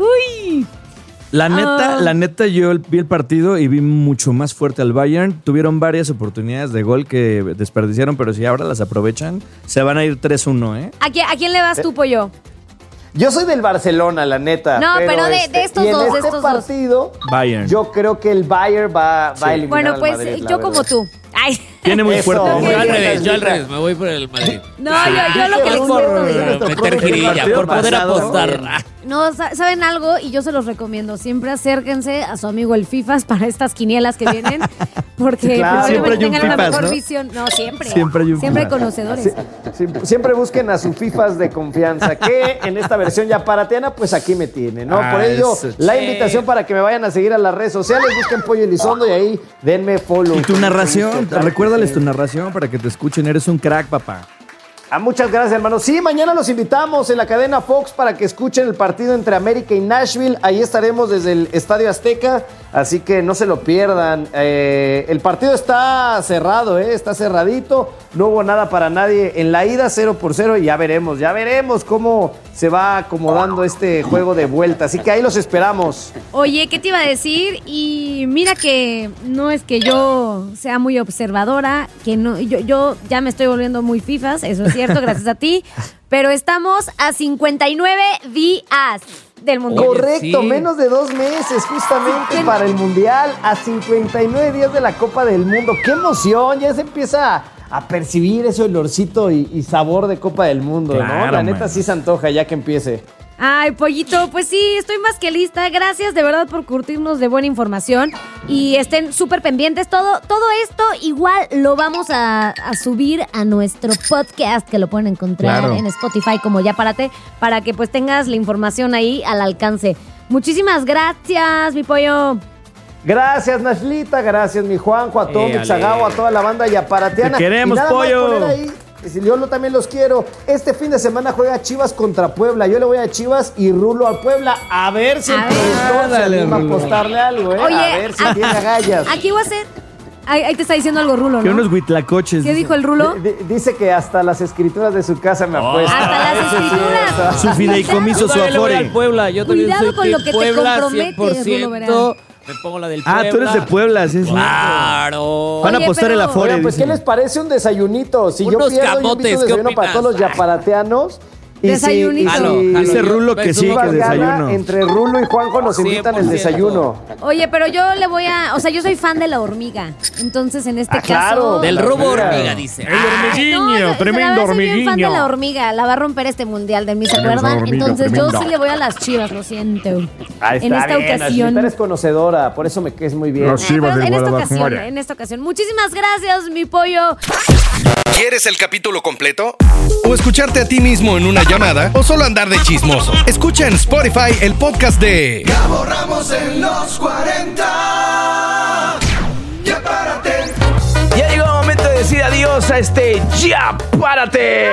Uy. La neta, Ah. la neta, yo vi el partido y vi mucho más fuerte al Bayern. Tuvieron varias oportunidades de gol que desperdiciaron, pero si ahora las aprovechan, se van a ir tres uno, ¿eh? ¿A quién, a quién le vas tú, pollo? Yo soy del Barcelona, la neta. No, pero de- este, de estos y en dos, de este estos dos. partido, Bayern. yo creo que el Bayern va, va a eliminar Bueno, al pues Madrid, la yo verdad. como tú. Ay. Tiene muy Eso, fuerte. muy Yo bien, al revés, yo al Carlita. revés, me voy por el Madrid. No, yo, yo lo que les por cuento. meter jirilla, por poder apostar. No, sa- ¿saben algo? Y yo se los recomiendo. Siempre acérquense a su amigo el FIFAs para estas quinielas que vienen. Porque Claro. Siempre probablemente hay un tengan una FIFAs, mejor ¿no? visión. No, siempre. Siempre hay un Siempre hay FIFAs. conocedores. Sí, sí, siempre busquen a sus FIFAs de confianza, que en esta versión ya parateana, pues aquí me tiene, ¿no? Ah, Por ello, eso, la che. invitación para que me vayan a seguir a las redes sociales, busquen Pollo Elizondo y ahí denme follow. Y tu narración, recuerda Guárdales tu narración para que te escuchen. Eres un crack, papá. Ah, muchas gracias, hermano. Sí, mañana los invitamos en la cadena Fox para que escuchen el partido entre América y Nashville. Ahí estaremos desde el Estadio Azteca, así que no se lo pierdan. Eh, el partido está cerrado, ¿eh? Está cerradito. No hubo nada para nadie en la ida, cero por cero. Y ya veremos, ya veremos cómo se va acomodando este juego de vuelta. Así que ahí los esperamos. Oye, ¿qué te iba a decir? Y mira que no es que yo sea muy observadora, que no, yo, yo ya me estoy volviendo muy fifas, eso es cierto, gracias a ti. Pero estamos a cincuenta y nueve días del Mundial. Correcto, Sí. menos de dos meses justamente para el Mundial, a cincuenta y nueve días de la Copa del Mundo. ¡Qué emoción! Ya se empieza a percibir ese olorcito y, y sabor de Copa del Mundo, Claro, ¿no? La neta man. sí se antoja ya que empiece. Ay, Pollito, pues sí, estoy más que lista. Gracias de verdad por curtirnos de buena información y estén súper pendientes. Todo, todo esto igual lo vamos a, a subir a nuestro podcast, que lo pueden encontrar Claro. en Spotify como Ya Párate, para que pues tengas la información ahí al alcance. Muchísimas gracias, mi pollo. Gracias, Nashlita, gracias, mi Juanjo, a todo Eh, mi Zagao, a toda la banda yaparateana. Te queremos, Y nada más pollo. poner ahí, si yo lo- también los quiero. Este fin de semana juega Chivas contra Puebla. Yo le voy a Chivas y Rulo a Puebla. A ver si el A ver. productor se Dale, anima a Rulo. apostarle algo, ¿eh? Oye, a ver si a- tiene agallas. Aquí voy a hacer. Ahí, ahí te está diciendo algo Rulo, Que ¿no? unos huitlacoches. ¿Qué dijo el Rulo? D- d- Dice que hasta las escrituras de su casa me apuesta. Hasta las Eso sí, escrituras. eso. Su fideicomiso, Yo su también le voy afore. al Puebla. Yo también Cuidado soy con de lo que te Puebla, comprometes, Rulo cien por ciento. Me pongo la del Puebla. Ah, tú eres de Puebla, sí, sí. Claro. Van a Oye, apostar pero- el afore. Oigan, pues, ¿qué dicen. les parece un desayunito? Si yo Unos pierdo, yo camotes, invito ¿qué desayuno para opinas? todos los yaparateanos. Y si- Desayunito. y si- Jalo, jalo. Dice Rulo que sí, Chivas que gana, desayuno. entre Rulo y Juanjo nos invitan el cien por ciento. desayuno. Oye, pero yo le voy a... O sea, yo soy fan de la hormiga. Entonces, en este Ah, claro. caso... Del La robo hormiga. hormiga, dice. No, yo- la verdad soy bien fan de la hormiga. La va a romper este mundial de mí, ¿se acuerdan? Entonces yo sí le voy a las Chivas, lo siento. Ahí en está esta bien, ocasión. Ashley, eres conocedora, por eso me quedes muy bien. Eh, pero en esta ocasión, en esta ocasión. Muchísimas gracias, mi pollo. ¿Quieres el capítulo completo? ¿O escucharte a ti mismo en una llamada? ¿O solo andar de chismoso? Escucha en Spotify el podcast de Gabo Ramos en los cuarenta. Ya párate. Ya llegó el momento de decir adiós a este Ya Párate.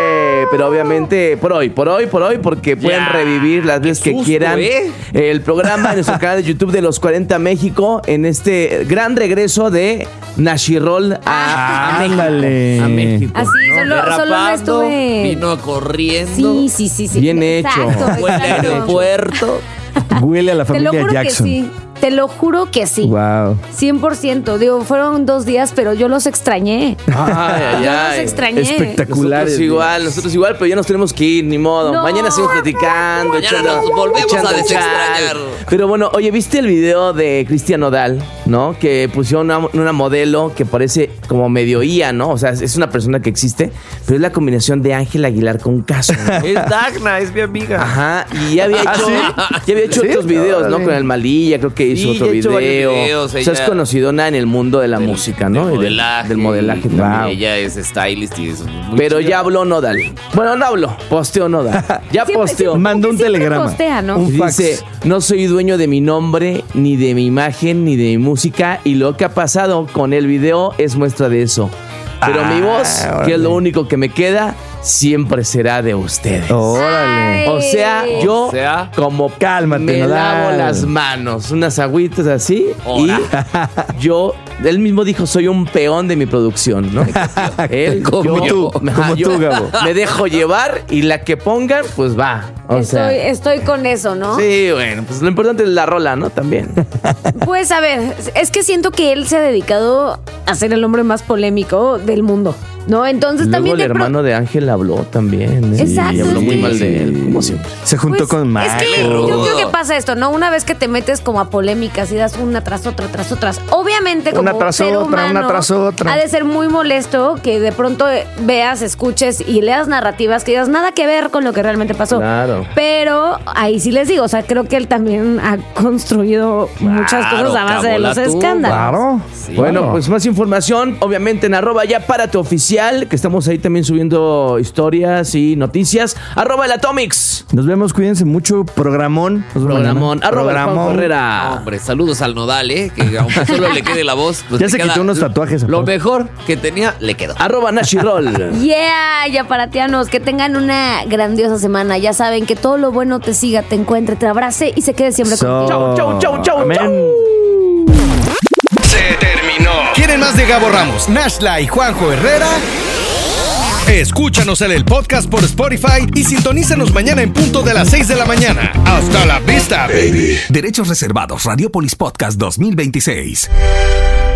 Pero obviamente por hoy, por hoy, por hoy, porque pueden revivir las veces que susto, quieran ¿eh? el programa en nuestro canal de YouTube de Los cuarenta México en este gran regreso de Nashirol a, Ah, a México. Ándale. A México. Así, ¿no? solo- solo no Derrapando, estuve- Vino corriendo. Sí, sí, sí, sí. Bien hecho. Exacto, Fue al exacto. aeropuerto. Huele a la Te lo familia juro Jackson. que sí. Te lo juro que sí. Wow. cien por ciento. Digo, fueron dos días, pero yo los extrañé. Ay, ay, Yo los ay. extrañé. Espectacular. Nosotros igual, nosotros igual, pero ya nos tenemos que ir, ni modo. No. Mañana seguimos platicando. Mañana echando- nos volvemos echando a chal. desextrañar. Pero bueno, oye, ¿viste el video de Cristian Nodal, no? Que pusieron una, una modelo que parece como medio I A, ¿no? O sea, es una persona que existe, pero es la combinación de Ángel Aguilar con Caso. Es Dagna, es mi amiga. Ajá, y ya había ¿Ah, hecho, sí? ya había hecho ¿Sí? otros videos, ¿no? Órale. Con el Malilla, creo que hizo Sí, otro ya ha hecho varios video. videos, O sea, es ella- conocidona en el mundo de la Del- música, ¿no? Del Y del- modelaje. Del modelaje y también. Ella es stylist y es muy Pero chida. ya habló Nodal. Bueno, no habló, posteó Nodal. Ya Siempre- posteó. siempre- Mandó un siempre telegrama. postea, ¿no? Y dice, no soy dueño de mi nombre, ni de mi imagen, ni de mi música. Y lo que ha pasado con el video es muestra de eso. Pero mi voz, que es lo único que me queda, siempre será de ustedes. Órale. O sea, yo O sea, como cálmate, me Nodal. lavo las manos, unas agüitas así. Ora. Y yo, él mismo dijo, soy un peón de mi producción, ¿no? Él, Como yo- tú, ajá, como yo tú, Gabo. Me dejo llevar y la que pongan, pues va. O sea, Estoy, estoy con eso, ¿no? sí, bueno, pues lo importante es la rola, ¿no? También. Pues a ver, es que siento que él se ha dedicado a ser el hombre más polémico del mundo, ¿no? Entonces Luego también el de pro- hermano de Ángel habló también. ¿eh? Exacto, Y habló es muy que- mal de él, como siempre. Se juntó Pues, con es que Marco. yo creo que pasa esto, ¿no? Una vez que te metes como a polémicas y das una tras otra, tras otras, obviamente como Una tras ser otra, humano, una tras otra. ha de ser muy molesto que de pronto eh, veas, escuches y leas narrativas que digas nada que ver con lo que realmente pasó. Claro. Pero ahí sí les digo, o sea, creo que él también ha construido muchas Claro, cosas a base de Cabola los tú, escándalos. Claro. Bueno, Claro. pues más información, obviamente en arroba ya párate oficial. oficial, que estamos ahí también subiendo historias y noticias. Arroba el Atomics. Nos vemos, cuídense mucho. Programón. Nos vemos Programón. mañana. Arroba el Juan Herrera. Hombre, saludos al Nodal, ¿eh? Que aunque solo le quede la voz, pues Ya le se queda quitó unos tatuajes. Lo aparte. mejor que tenía, le quedó. Arroba Nashirol. Yeah, yaparatianos, que tengan una grandiosa semana. Ya saben que todo lo bueno te siga, te encuentre, te abrace y se quede siempre So- contigo. Chau, chau, chau, chau, Amén. chau. Se terminó. ¿Quieren más de Gabo Ramos, Nashla y Juanjo Herrera? Escúchanos en el podcast por Spotify y sintonízanos mañana en punto de las seis de la mañana. Hasta la vista, baby. Derechos reservados. Radiopolis Podcast dos mil veintiséis.